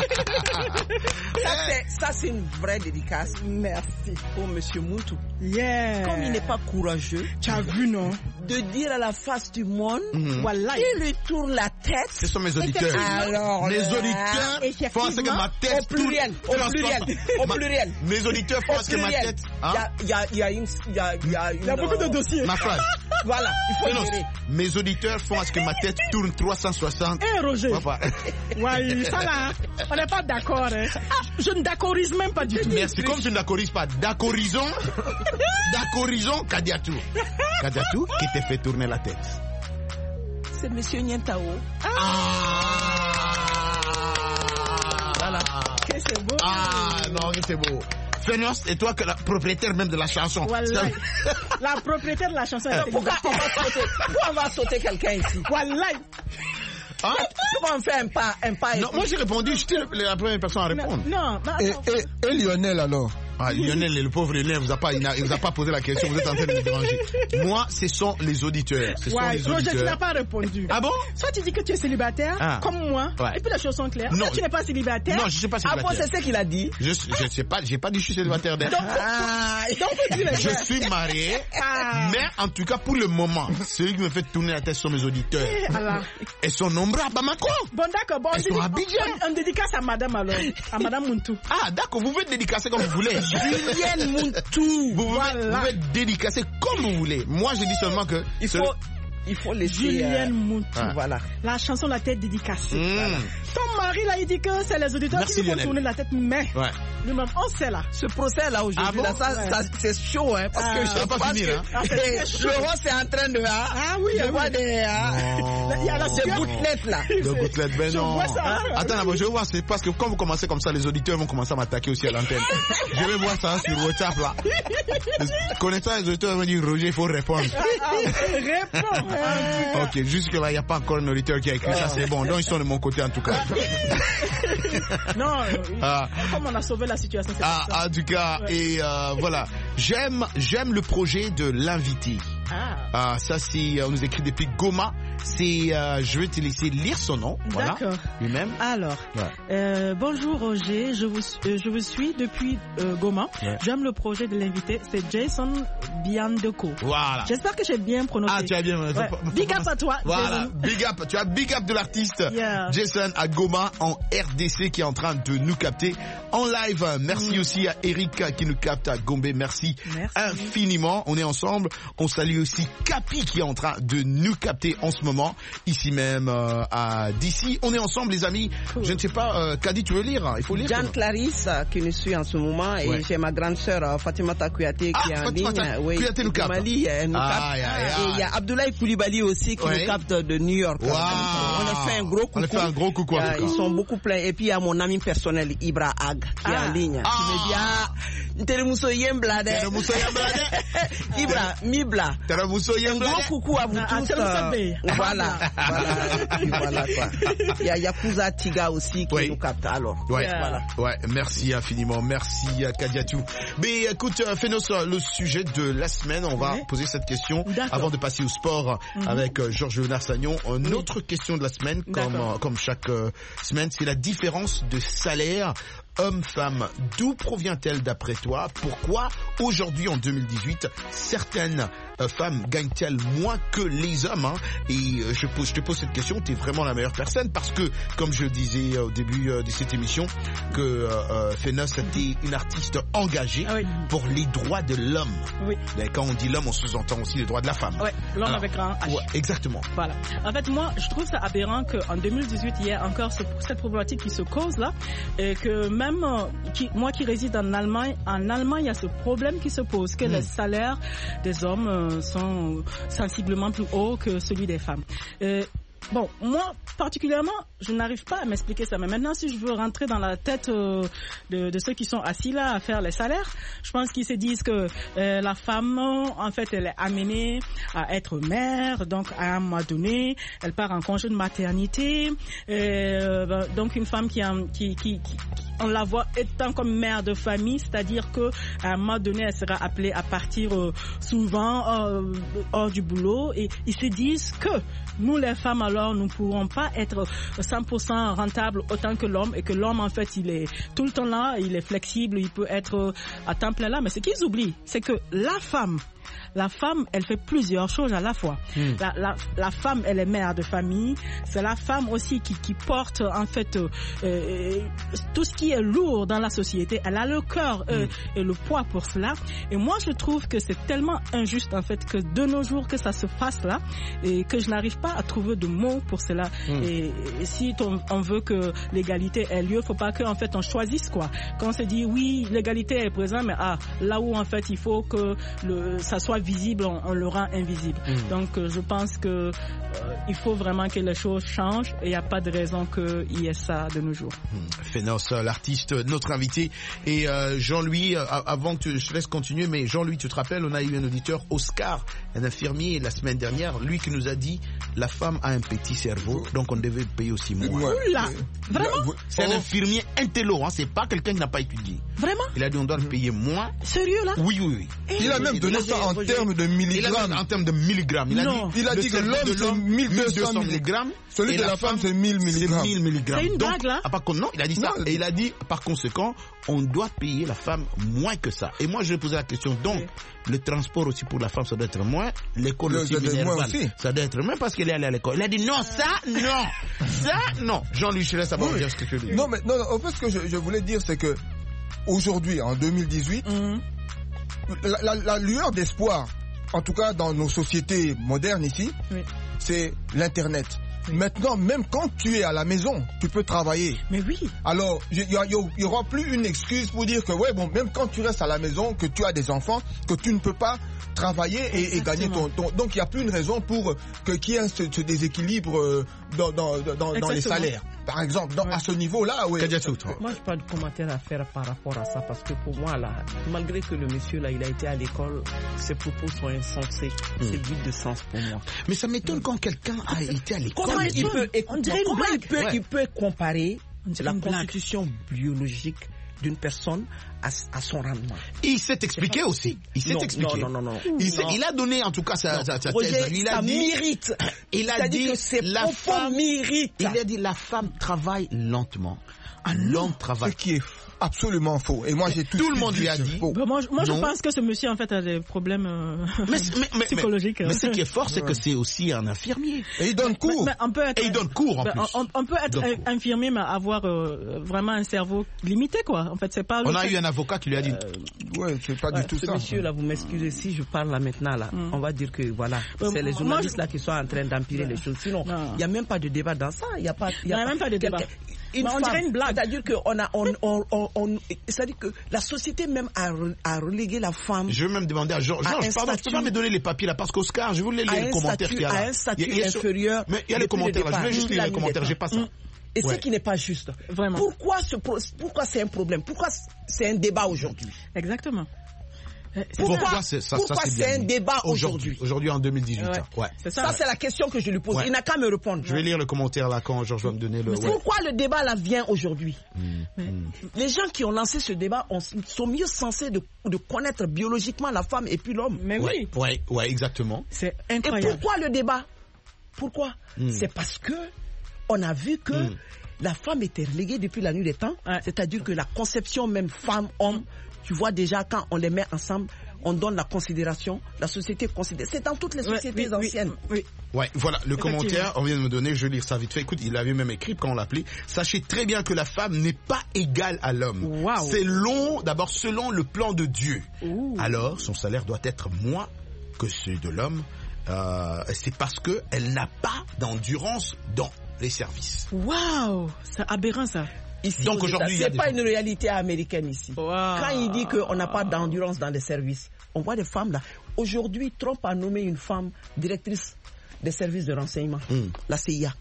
ça, c'est, ça c'est une vraie dédicace. Merci pour Monsieur Moutou. Yeah. Comme il n'est pas courageux. Tu as vu, non? De dire à la face du monde, mm-hmm. voilà. Il lui tourne la tête. Ce sont mes auditeurs. Alors, mes auditeurs font ce que ma tête au pluriel, tourne. Au pluriel, au pluriel. Mes auditeurs font ce que ma tête. Il y a, il y a une, il y a, il y a une. Il y a beaucoup de dossiers. Ma phrase. Voilà, il faut le dire. Mes auditeurs font à ce que ma tête tourne trois cent soixante. Eh, hey, Roger. Ouais, ça là, on n'est pas d'accord. Hein. Je ne d'accorise même pas du tout. Merci. Comme tu ne d'accorises pas, d'accorisons, d'accorisons Kadiatou. Kadiatou qui te fait tourner la tête. C'est Monsieur Nientao. Ah, voilà. Que c'est beau. Ah, non, c'est beau. Fénos, et toi, que la propriétaire même de la chanson. Voilà. La propriétaire de la chanson. Pourquoi on va sauter, pourquoi on va sauter quelqu'un ici? Voilà. Hein? Comment on fait un pas, un pas? Non, moi j'ai répondu, j'étais la première personne à répondre. Non, non. Et, et, et Lionel alors? Ah, Lionel, le pauvre Lionel, vous a pas, il ne vous a pas posé la question, vous êtes en train de me déranger. Moi, ce sont les auditeurs. Ce sont ouais, les Roger, auditeurs. tu n'as pas répondu. Ah bon? Soit tu dis que tu es célibataire, ah. comme moi, ouais. et puis les choses sont claires. Non, soit tu n'es pas célibataire. Non, je ne suis pas célibataire. Ah bon, c'est ce qu'il a dit? Je ne sais pas, j'ai pas dit que je suis célibataire. Donc, ah, donc je suis marié, ah. mais en tout cas, pour le moment, celui qui me fait tourner la tête sont mes auditeurs. Alors. Elles sont nombreux à Bamako. Bon, d'accord, bon, elles sont à Abidjan. On, on dédicace à madame alors, à madame Moutou. Ah, d'accord, vous pouvez dédicacer comme vous voulez. Julienne Moutou. Vous pouvez, voilà. vous pouvez dédicacer comme vous voulez. Moi, je dis seulement que... Il faut, il faut laisser... Julienne euh, Moutou. Ah. Voilà. La chanson La Tête dédicacée. Mmh. Voilà. ton mari là, il dit que c'est les auditeurs Merci, qui lui font Lionel. tourner la tête, mais Ouais. lui-même, on sait là. Ce procès là aujourd'hui, Ah bon? là, ça, Ouais. ça, c'est chaud, hein, parce Ah, que ça je va pas pense finir, que hein. Ah, c'est très chaud. le roi c'est en train de, hein, Ah oui, je ah vois oui. des, hein, Non. Il y a la des sueur. gouttelettes là. De gouttelettes, ben Je non. vois ça. Attends, d'abord, je vais voir, c'est parce que quand vous commencez comme ça, les auditeurs vont commencer à m'attaquer aussi à l'antenne. Je vais voir ça sur WhatsApp là. Connaissant les auditeurs, ils vont dire Roger, il faut répondre. Réponds. Ok, jusque là, il n'y a pas encore un auditeur qui a écrit ça, c'est bon. Donc ils sont de mon côté en tout cas. Non, Ah. comme on a sauvé la situation, c'est Ah, ça. en tout cas, Ouais. et euh, voilà. J'aime, j'aime le projet de l'invité. Ah. Ah, ça c'est, on nous écrit depuis Goma. C'est, euh, je vais te laisser lire son nom. Voilà. D'accord. Lui-même. Alors, Ouais. euh, bonjour Roger, je vous, euh, je vous suis depuis euh, Goma. Ouais. J'aime le projet de l'invité, c'est Jason Biandeco. Voilà. J'espère que j'ai bien prononcé. Ah, tu as bien. Ouais. Big up à toi, Voilà, Jason. big up. Tu as big up de l'artiste Yeah. Jason à Goma en R D C qui est en train de nous capter en live. Merci Mm. aussi à Eric qui nous capte à Gombe. Merci, Merci. infiniment. On est ensemble. On salue aussi Capi qui est en train de nous capter en ce moment ici même euh, à d'ici. On est ensemble les amis. Cool. Je ne sais pas, euh, Kadi, tu veux lire? Il faut lire. Jeanne Clarisse euh, qui nous suit en ce moment et Ouais. j'ai ma grande sœur euh, Fatimata Kouyaté qui Ah, est en Fatimata ligne. Kouyaté nous de capte. Mali, elle nous Aïe, capte. aïe, aïe. Et il y a Abdoulaye Koulibaly aussi qui Ouais. nous capte de New York. Wow. Donc, on a fait un gros coucou. On a fait un gros coucou en Euh, tout cas. Ils sont beaucoup pleins. Et puis il y a mon ami personnel Ibra Ag qui est Ah. en ligne. Ah. Qui me dit ah, Nteremuso Yemblade. Nteremuso Yemblade. Ibra, Mibla. Taramuso Un Yemblade. gros coucou à vous Ah, tous. c'est le euh, Sabé. Voilà, voilà, et puis voilà quoi. Il y a Yakuza Tiga aussi qui Oui. nous capte. Alors, Ouais, Yeah. voilà. ouais, merci infiniment, merci à Kadiatou. Mais écoute, euh, fais-nous ça, le sujet de la semaine, on va Ouais. poser cette question D'accord. avant de passer au sport Mhm. avec euh, Georges Léonard Sagnon. Une Oui. autre question de la semaine, comme, D'accord. euh, comme chaque euh, semaine, c'est la différence de salaire homme-femme. D'où provient-elle d'après toi? Pourquoi aujourd'hui en deux mille dix-huit, certaines euh, femmes gagnent-elles moins que les hommes, hein? Et euh, je, pose, je te pose cette question, tu es vraiment la meilleure personne parce que, comme je disais euh, au début euh, de cette émission, que euh, euh, Fénos était une artiste engagée Ah oui. pour les droits de l'homme. Oui. Et quand on dit l'homme, on sous-entend aussi les droits de la femme. Ouais, l'homme Alors, avec grand H. Ouais, exactement. Voilà. En fait, moi, je trouve ça aberrant qu'en deux mille dix-huit, il y ait encore ce- cette problématique qui se cause là, et que même euh, qui, moi qui réside en Allemagne, en Allemagne, il y a ce problème qui se pose, que Mm. les salaires des hommes euh, sont sensiblement plus hauts que celui des femmes. Euh, Bon, moi, particulièrement, je n'arrive pas à m'expliquer ça. Mais maintenant, si je veux rentrer dans la tête euh, de, de ceux qui sont assis là à faire les salaires, je pense qu'ils se disent que euh, la femme, en fait, elle est amenée à être mère. Donc, à un moment donné, elle part en congé de maternité. Euh, ben, donc, une femme qui, en, qui, qui, qui, on la voit étant comme mère de famille, c'est-à-dire que à un moment donné, elle sera appelée à partir euh, souvent euh, hors du boulot. Et ils se disent que nous, les femmes, alors, nous ne pourrons pas être cent pour cent rentables autant que l'homme et que l'homme, en fait, il est tout le temps là, il est flexible, il peut être à temps plein là. Mais ce qu'ils oublient, c'est que la femme, la femme, elle fait plusieurs choses à la fois. Mm. La, la, la femme, elle est mère de famille. C'est la femme aussi qui, qui porte, en fait, euh, euh, tout ce qui est lourd dans la société. Elle a le cœur euh, mm. et le poids pour cela. Et moi, je trouve que c'est tellement injuste, en fait, que de nos jours, que ça se fasse là, et que je n'arrive pas à trouver de mots pour cela. Mm. Et, et si on, on veut que l'égalité ait lieu, faut pas que, en fait, on choisisse, quoi. Quand on se dit, oui, l'égalité est présente, mais ah, là où, en fait, il faut que le, ça soit visible, on, on le rend invisible. Mm. Donc, euh, je pense que euh, il faut vraiment que les choses changent et il n'y a pas de raison qu'il y ait ça de nos jours. Mm. Fénos, l'artiste, notre invité. Et euh, Jean-Louis, euh, avant que tu, je te laisse continuer, mais Jean-Louis, tu te rappelles, on a eu un auditeur, Oscar, un infirmier, la semaine dernière, lui qui nous a dit, la femme a un petit cerveau, donc on devait payer aussi moins. Oula, vraiment? C'est un infirmier intello, hein, c'est pas quelqu'un qui n'a pas étudié. Vraiment? Il a dit on doit le payer moins. Sérieux là? Oui, oui, oui. Il a même donné ça en termes de milligrammes. En termes de milligrammes. Il a non. dit, il a dit que l'homme c'est mille deux cents milligrammes. Celui de la femme c'est mille milligrammes. C'est mille milligrammes. C'est une donc, blague là? à part, non, il a dit ça. Non, et il a dit, par conséquent, on doit payer la femme moins que ça. Et moi, je vais poser la question. Donc, oui. le transport aussi pour la femme, ça doit être moins. L'école aussi, minerval, ça doit être moins parce qu'elle est allée à l'école. Il a dit non, ça, non. Ça, non. Jean-Louis, je laisse d'abord oui. dire ce que je dis. Non, mais non, non, en fait, ce que je, je voulais dire, c'est que aujourd'hui, en deux mille dix-huit, mmh. la, la, la lueur d'espoir, en tout cas dans nos sociétés modernes ici, oui. c'est l'Internet. Maintenant, même quand tu es à la maison, tu peux travailler. Mais oui. Alors, il n'y aura plus une excuse pour dire que, ouais, bon, même quand tu restes à la maison, que tu as des enfants, que tu ne peux pas travailler et, et gagner ton, ton... Donc, il n'y a plus une raison pour que, qu'il y ait ce, ce déséquilibre dans, dans, dans, dans les salaires. Par exemple, dans, ouais. à ce niveau-là, oui. Moi, je n'ai pas de commentaire à faire par rapport à ça, parce que pour moi, là, malgré que le monsieur, là, il a été à l'école, ses propos sont insensés. Mm. C'est vide de sens pour moi. Mais ça m'étonne quand quelqu'un a été à l'école. Comment il peut, on dirait une comment blague. Il peut, ouais. il peut comparer la constitution biologique d'une personne à, à son rendement. Il s'est expliqué aussi. Il s'est non, expliqué. Non, non, non, non. Il, non. il a donné en tout cas sa, sa, sa Roger, thèse. Il a ça dit, mérite. Il a dit que c'est la femme mérite. Il a dit la femme travaille lentement. Ah, l'homme travaille. Ce qui est absolument faux. Et moi, j'ai tout, tout le monde lui a dit. Bah, moi, moi je pense que ce monsieur, en fait, a des problèmes euh, mais, mais, mais, psychologiques. Mais, mais ce qui est fort, c'est ouais. que c'est aussi un infirmier. Et il donne cours. Mais, mais on peut être, Et il donne cours, en bah, plus. On, on peut être un, infirmier, mais avoir euh, vraiment un cerveau limité, quoi. En fait, c'est pas... On a fait... eu un avocat qui lui a dit... Euh, ouais, c'est pas ouais, du tout ce ça. monsieur, là, vous m'excusez, si je parle là maintenant, là, mm. on va dire que, voilà, euh, c'est les journalistes, moi, je... là, qui sont en train d'empirer ouais. les choses. Sinon, il n'y a même pas de débat dans ça. Il n'y a pas... Il n'y a, a même pas de débat. Une on dirait une blague. C'est-à-dire que on a, on, on, on, on c'est-à-dire que la société même a, a relégué la femme. Je vais même demander à Georges. Georges, pardon, tu peux pas me donner les papiers là parce qu'Oscar, je voulais lire les commentaires qu'il y a là. À un statut il y a, il y a inférieur. Mais il y a les commentaires là. Je voulais juste lire les commentaires. J'ai pas ça. Et ouais. ce qui n'est pas juste. Vraiment. Pourquoi ce, pourquoi c'est un problème? Pourquoi c'est un débat aujourd'hui? Exactement. Pourquoi, pourquoi c'est, ça, pourquoi ça, c'est, c'est un débat aujourd'hui? Aujourd'hui en deux mille dix-huit. Ouais. Ouais. C'est ça, ça c'est la question que je lui pose. Ouais. Il n'a qu'à me répondre. Je vais lire le commentaire là quand Georges va me donner le... Ouais. Pourquoi le débat là vient aujourd'hui? mmh. Mmh. Les gens qui ont lancé ce débat ont, sont mieux censés de, de connaître biologiquement la femme et puis l'homme. Mais oui. Ouais, ouais, ouais, exactement. C'est incroyable. Et pourquoi le débat? Pourquoi? mmh. C'est parce que on a vu que mmh. la femme était reléguée depuis la nuit des temps. Ouais. C'est-à-dire que la conception même femme-homme, mmh. tu vois déjà quand on les met ensemble, on donne la considération, la société considère. C'est dans toutes les sociétés oui, oui, anciennes. Oui, oui. Ouais, voilà, le commentaire, on vient de me donner, je vais lire ça vite fait. Écoute, il avait même écrit quand on l'appelait. Sachez très bien que la femme n'est pas égale à l'homme. Wow. C'est long, d'abord selon le plan de Dieu. Ouh. Alors, son salaire doit être moins que celui de l'homme. Euh, c'est parce qu'elle n'a pas d'endurance dans les services. Waouh, c'est aberrant ça. Ici, donc aujourd'hui, c'est pas gens... une réalité américaine ici. Wow. Quand il dit qu'on n'a pas d'endurance dans les services, on voit des femmes là. Aujourd'hui, Trump a nommé une femme directrice des services de renseignement, mm. la C I A.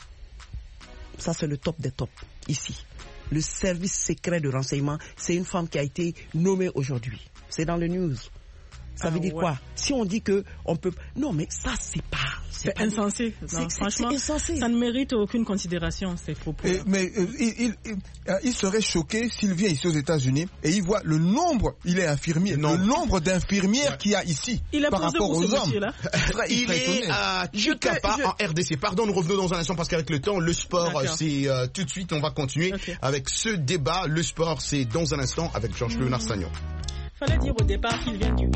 Ça, c'est le top des tops ici. Le service secret de renseignement, c'est une femme qui a été nommée aujourd'hui. C'est dans le news. Ça veut ah, dire ouais. quoi? Si on dit que on peut... Non, mais ça, c'est pas... C'est, c'est pas insensé. Non, c'est, franchement, c'est insensé. Ça ne mérite aucune considération, ces propos. Et, mais euh, il, il, il, il serait choqué s'il vient ici aux États-Unis et il voit le nombre, il est infirmier, non. le nombre d'infirmières ouais. qu'il y a ici il par rapport aux hommes. il, il est à Chicapa je... en R D C. Pardon, nous revenons dans un instant parce qu'avec le temps, le sport, D'accord. c'est euh, tout de suite, on va continuer okay. avec ce débat. Le sport, c'est dans un instant avec Georges mmh. Léonard Sagnon. Fallait dire au départ qu'il vient du...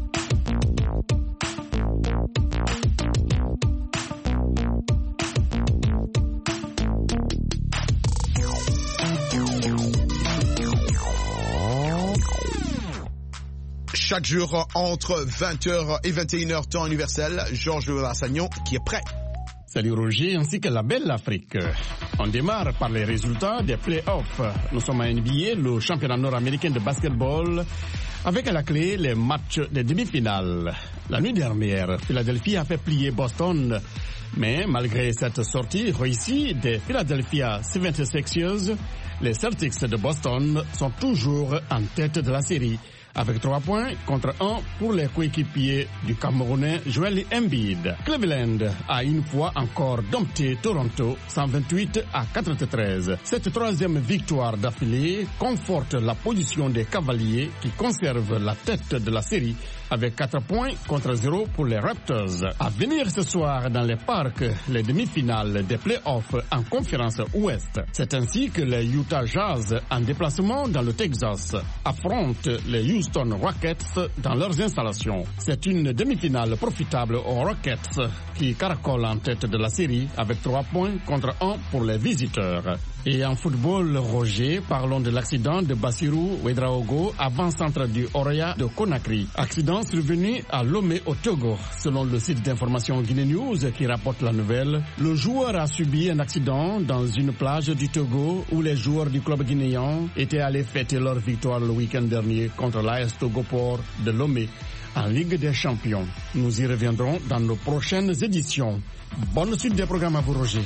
Chaque jour entre vingt heures et vingt et une heures temps universel, Georges Léonard Sagnon qui est prêt. Salut Roger ainsi que la belle Afrique. On démarre par les résultats des play-offs. Nous sommes à N B A, le championnat nord-américain de basketball, avec à la clé les matchs des demi-finales. La nuit dernière, Philadelphie a fait plier Boston. Mais malgré cette sortie réussie des Philadelphia seventy-sixers, les Celtics de Boston sont toujours en tête de la série, avec trois points contre un pour les coéquipiers du Camerounais Joel Embiid. Cleveland a une fois encore dompté Toronto cent vingt-huit à quatre-vingt-treize. Cette troisième victoire d'affilée conforte la position des Cavaliers qui conservent la tête de la série avec quatre points contre zéro pour les Raptors. À venir ce soir dans les parcs, les demi-finales des playoffs en conférence Ouest. C'est ainsi que les Utah Jazz, en déplacement dans le Texas, affrontent les Houston Rockets dans leurs installations. C'est une demi-finale profitable aux Rockets qui caracolent en tête de la série avec trois points contre un pour les visiteurs. Et en football, Roger, parlons de l'accident de Bassirou Ouedraogo, avant-centre du Oroya de Conakry. Accident survenu à Lomé au Togo. Selon le site d'information Guinée News qui rapporte la nouvelle, le joueur a subi un accident dans une plage du Togo où les joueurs du club guinéen étaient allés fêter leur victoire le week-end dernier contre l'A S Togoport de Lomé en Ligue des Champions. Nous y reviendrons dans nos prochaines éditions. Bonne suite des programmes à vous, Roger.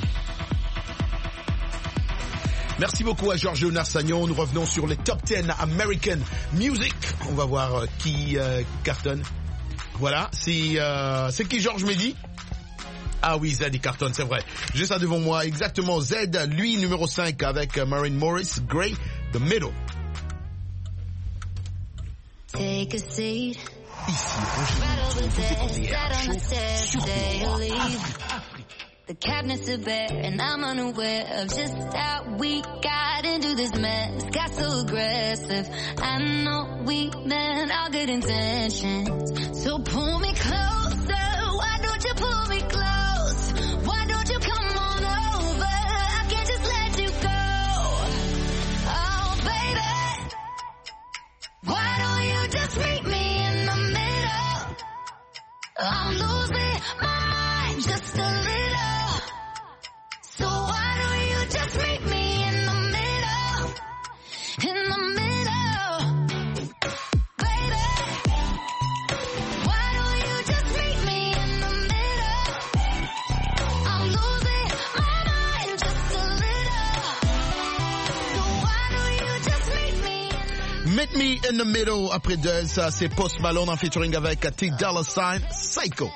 Merci beaucoup à Georges Narsagnon. Nous revenons sur les top dix American Music. On va voir euh, qui euh, cartonne. Voilà, c'est euh, c'est qui Georges Mehdi? Ah oui, Z, il cartonne, c'est vrai. J'ai ça devant moi, exactement. Z, lui, numéro cinq avec euh, Maren Morris, Gray, The Middle. Take a seat. Ici, Roger Monteau, vous écoutez un show sur Afrique. The cabinets are bare and I'm unaware of just how we got into this mess. Got so aggressive. I know we meant all good intentions. So pull me closer. Why don't you pull me close? Why don't you come on over? I can't just let you go. Oh baby, why don't you just meet me in the middle? I'm losing my mind just a little. So why don't you just meet me in the middle, in the middle, baby? Why don't you just meet me in the middle? I'm losing my mind just a little. So why don't you just meet me in the middle? Meet Me in the Middle, après deux, ça c'est Post Malone en featuring avec T Dolla Sign, Psycho.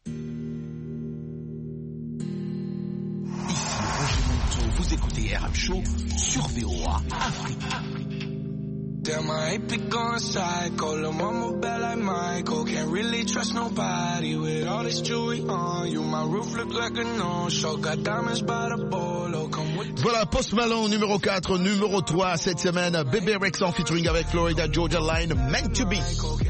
Vous écoutez R M Show sur V O A Afrique. Damn, I ain't been going psycho. Lil' mama bad like Michael. Can't really trust nobody with all this jewelry on you. My roof look like a no-show. Got diamonds by the bolo. Come with. Voilà, Post Malone numéro quatre, numéro trois cette semaine, Bébé Rex en featuring avec Florida Georgia Line, Meant to Be.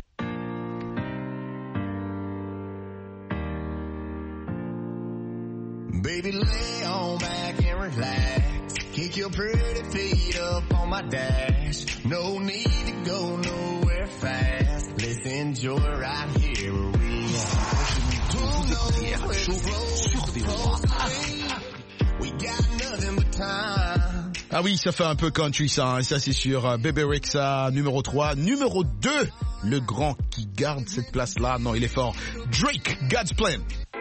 Baby, lay on back and relax. Kick your pretty feet up on my dash. No need to go nowhere fast. Let's enjoy right here where we are. Who knows where the road we got nothing but time. Ah oui, ça fait un peu country ça, hein, et ça c'est sur Bébé Rexa numéro trois. Numéro deux, le grand qui garde cette place-là, non il est fort, Drake, God's Plan.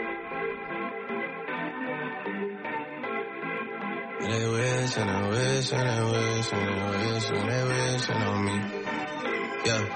They wish and they wish and they wish and they wish and they wishing on me. Yeah.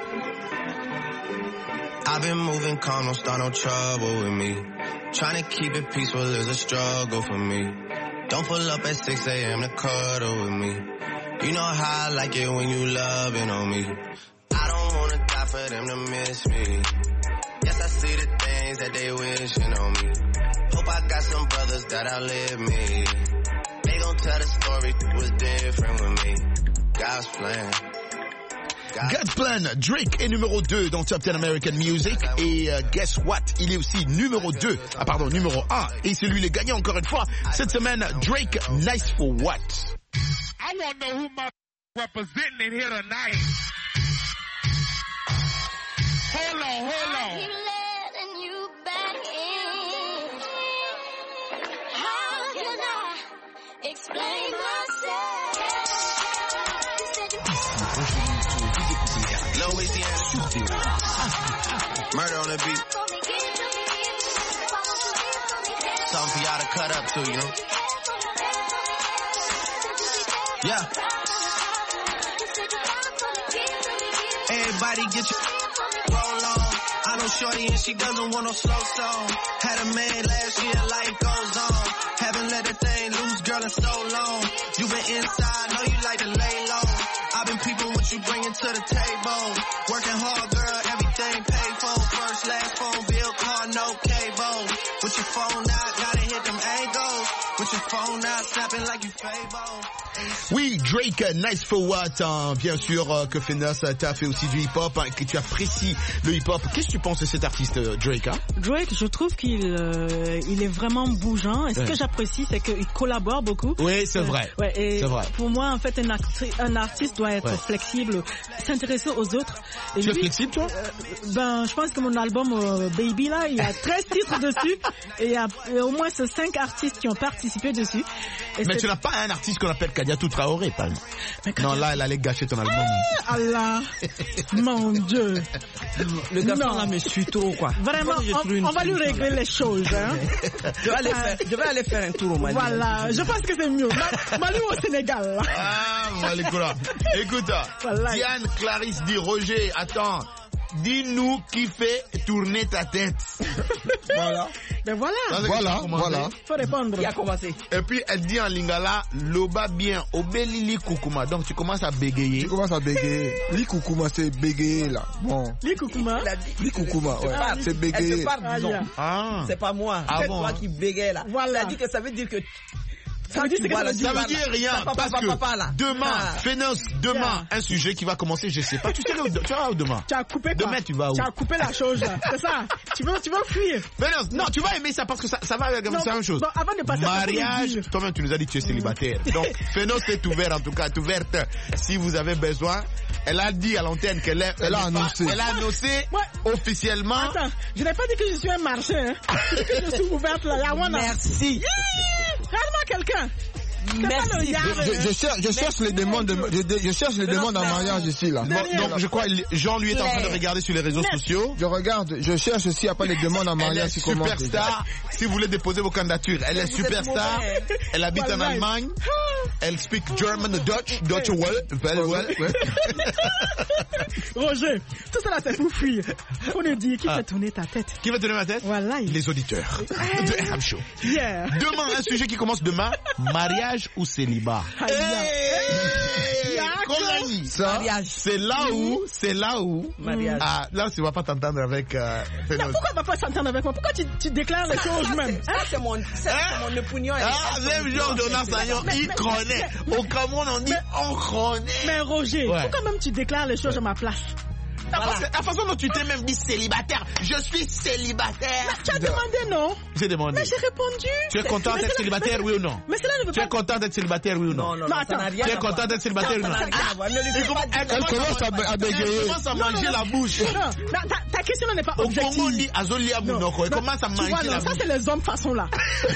I've been moving calm, don't start no trouble with me. Trying to keep it peaceful is a struggle for me. Don't pull up at six a.m. to cuddle with me. You know how I like it when you loving on me. I don't wanna die for them to miss me. Yes, I see the things that they wishing on me. Hope I got some brothers that outlive me. They gon' tell the story was different with me. God's plan. God's Plan, Drake est numéro deux dans Top dix American Music et uh, guess what, il est aussi numéro deux, ah pardon, numéro un et c'est lui le gagnant encore une fois cette semaine, Drake, Nice for What. I want to know who my representing in here tonight. Hold on, hold on. Explain myself. Louisiana, murder on the beat. Something for y'all to cut up to, you know? Yeah. Everybody get your roll on. I know shorty and she doesn't want no slow song. Had a man last year, life goes on. Haven't let the thing loose, girl, in so long. You been inside, know you like to lay low. I've been peeping what you bringing to the table. Working hard, girl, everything paid for. First, last phone bill, car, no cable. With your phone out, gotta hit them angles. With your phone out, snapping like you Fable. Oui, Drake, Nice for What, hein, bien sûr euh, que Finesse t'as fait aussi du hip-hop, hein, que tu apprécies le hip-hop. Qu'est-ce que tu penses de cet artiste Drake hein? Drake, je trouve qu'il euh, il est vraiment bougeant. Et ce ouais. que j'apprécie, c'est qu'il collabore beaucoup. Oui, c'est vrai. Euh, ouais, et c'est vrai. Pour moi, en fait, un, actri- un artiste doit être ouais. flexible, s'intéresser aux autres. Et tu lui, es flexible, toi euh, Ben, je pense que mon album euh, Baby, là, il y a treize titres dessus. Et il y a et au moins ces cinq artistes qui ont participé dessus. Et mais c'est... tu n'as pas un artiste qu'on appelle Kadiatou Traoré, par exemple. Non, là, elle allait gâcher ton album. Ah, Allah, mon Dieu. Le garçon là me suit trop, quoi. Vraiment, on, on va lui régler les choses. Hein. je, vais aller faire, je vais aller faire un tour au Mali. Voilà, je pense que c'est mieux. Mali au Sénégal. Là. Ah, Malikola. Écoute, voilà. Diane Clarisse dit, Roger, attends. Dis-nous qui fait tourner ta tête. Voilà. Ben voilà. Voilà, voilà. Faut répondre. Qui a commencé? Et puis elle dit en lingala, loba bien, obelili kukuma. Donc tu commences à bégayer. Tu commences à bégayer. Li kukuma, c'est bégayer là. Bon. Li kukuma. Li kukuma, ouais. Ah, c'est bégayer. Elle te parle, disons. Ah. C'est pas moi. Ah c'est bon. toi qui bégaye là. Voilà. Elle dit que ça veut dire que. Ça veut dire, que ça veut dire, ça veut dire rien, papa, parce papa, que papa, là. demain, Ah. Fénance, demain, Yeah. un sujet qui va commencer, je sais pas. Tu sais où, tu vas où demain? Tu as coupé quoi? Demain, tu vas où? Tu as coupé la chose là. C'est ça. Tu veux, tu veux fuir. Fénance, non, tu vas aimer ça parce que ça, ça va avec Non, c'est la même chose. bon, avant de passer à mariage, toi-même, tu nous as dit que tu es célibataire. Donc, Fénance est ouverte, en tout cas, est ouverte si vous avez besoin. Elle a dit à l'antenne qu'elle est, elle a annoncé. Elle a annoncé ouais. officiellement. Attends, je n'ai pas dit que je suis un marché, hein. Je dis que je suis ouverte là. Merci. Regarde-moi quelqu'un. Merci. Je, je cherche, je cherche les demandes, de, je, je cherche les demandes en mariage ici là. Bon, donc je crois Jean lui est en train de regarder sur les réseaux sociaux. Je regarde, je cherche s'il n'y a pas les demandes en mariage qui commencent. Elle est superstar. Si vous voulez déposer vos candidatures, elle est superstar. Elle habite en Allemagne. Elle speak German, Dutch, Dutch well, very well. Roger, tout ça là c'est pour fuir. Faut nous dire qui fait tourner ta tête. Qui fait tourner ma tête? Voilà. Les auditeurs de R M Show. Yeah. Demain, un sujet qui commence demain, mariage ou célibat. Ça, c'est là où, c'est là où, mariage. Ah, là, tu vas pas t'entendre avec, euh, non, pourquoi on va pas s'entendre avec moi? Pourquoi tu, tu déclares les choses même? Ça, c'est mon, c'est hein? mon opinion. Ah, même genre Jonas Sagnon, il connaît. Au Cameroun, on dit, mais, on connaît. Mais Roger, ouais. pourquoi même tu déclares les choses ouais. à ma place? La, voilà. façon, la façon dont tu t'es même dit célibataire, je suis célibataire. Mais tu as demandé non? J'ai demandé. Mais j'ai répondu. Tu es content d'être célibataire, oui ou non? Mais cela ne veut tu pas. es content d'être célibataire, oui ou non? Non, non, non. Attends. Tu es content d'être célibataire, oui ou non? Elle commence à bégayer. Elle commence à manger la bouche. Non, ta question n'est pas objective. Au Congo, on dit Azolia Mounoko. Elle commence à manger la bouche. Ça, c'est les hommes façon là.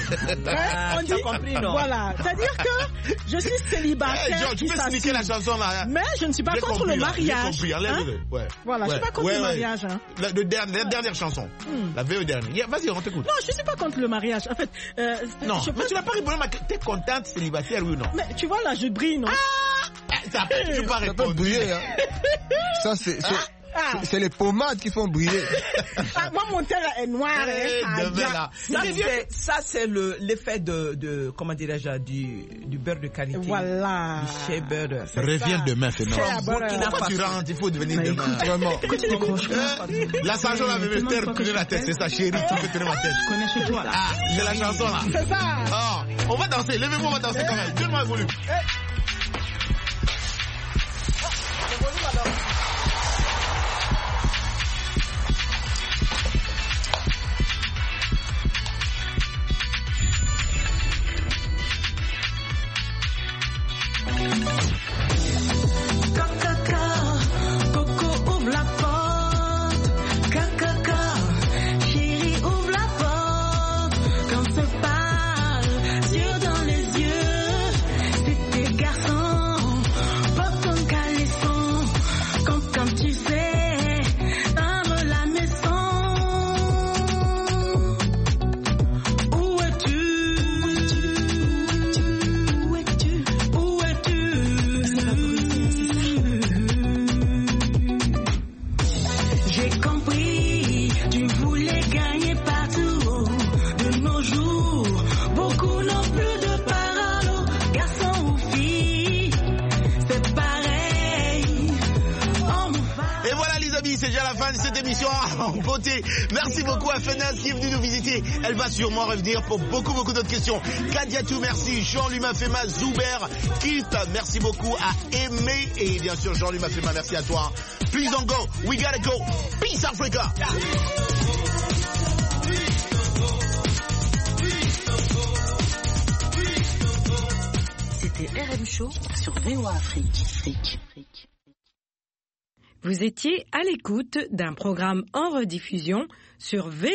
On dit compris, non? Voilà. C'est-à-dire que je suis célibataire. Tu peux signifier la chanson là. Mais je ne suis pas contre le mariage. Voilà, je suis pas contre le mariage. Hein. La, de dernière, la dernière chanson. Hmm. La V E dernière. Vas-y, on t'écoute. Non, je suis pas contre le mariage. En fait, euh, non, je mais tu n'as pas répondu à ma question. T'es contente célibataire, oui ou non? Mais tu vois là, je brille, non? Ah, ça peut toujours pas répondre. Briller, hein. Ça, c'est, c'est, ah. c'est les pommades qui font briller. Ah, moi, mon teint est noir. Hey, hein, là. Ça, c'est, ça, c'est le, l'effet de, de, comment dirais-je, du, du beurre de qualité. Voilà. Du shea butter. Reviens demain, c'est non. Pourquoi tu rentres? Il faut devenir demain. Vraiment. La chanson là, me fait tourner la tête. C'est ça, chérie, tu peux tourner ma tête. Je connais chez toi, là. Ah, c'est la chanson là. C'est ça. Ah, on va danser. Levez-moi, on va danser quand même. Donne-moi le volume. Quand on se parle, yeux dans les yeux, c'était émission en beauté. Merci beaucoup à Fenas qui est venue nous visiter. Elle va sûrement revenir pour beaucoup, beaucoup d'autres questions. Kadiatou, merci. Jean-Louis Mafema, Zuber, Keith, merci beaucoup à Aimé. Et bien sûr, Jean-Louis Mafema, merci à toi. Please don't go. We gotta go. Peace Africa. C'était R M Show sur V O A Afrique. Vous étiez à l'écoute d'un programme en rediffusion sur V O A.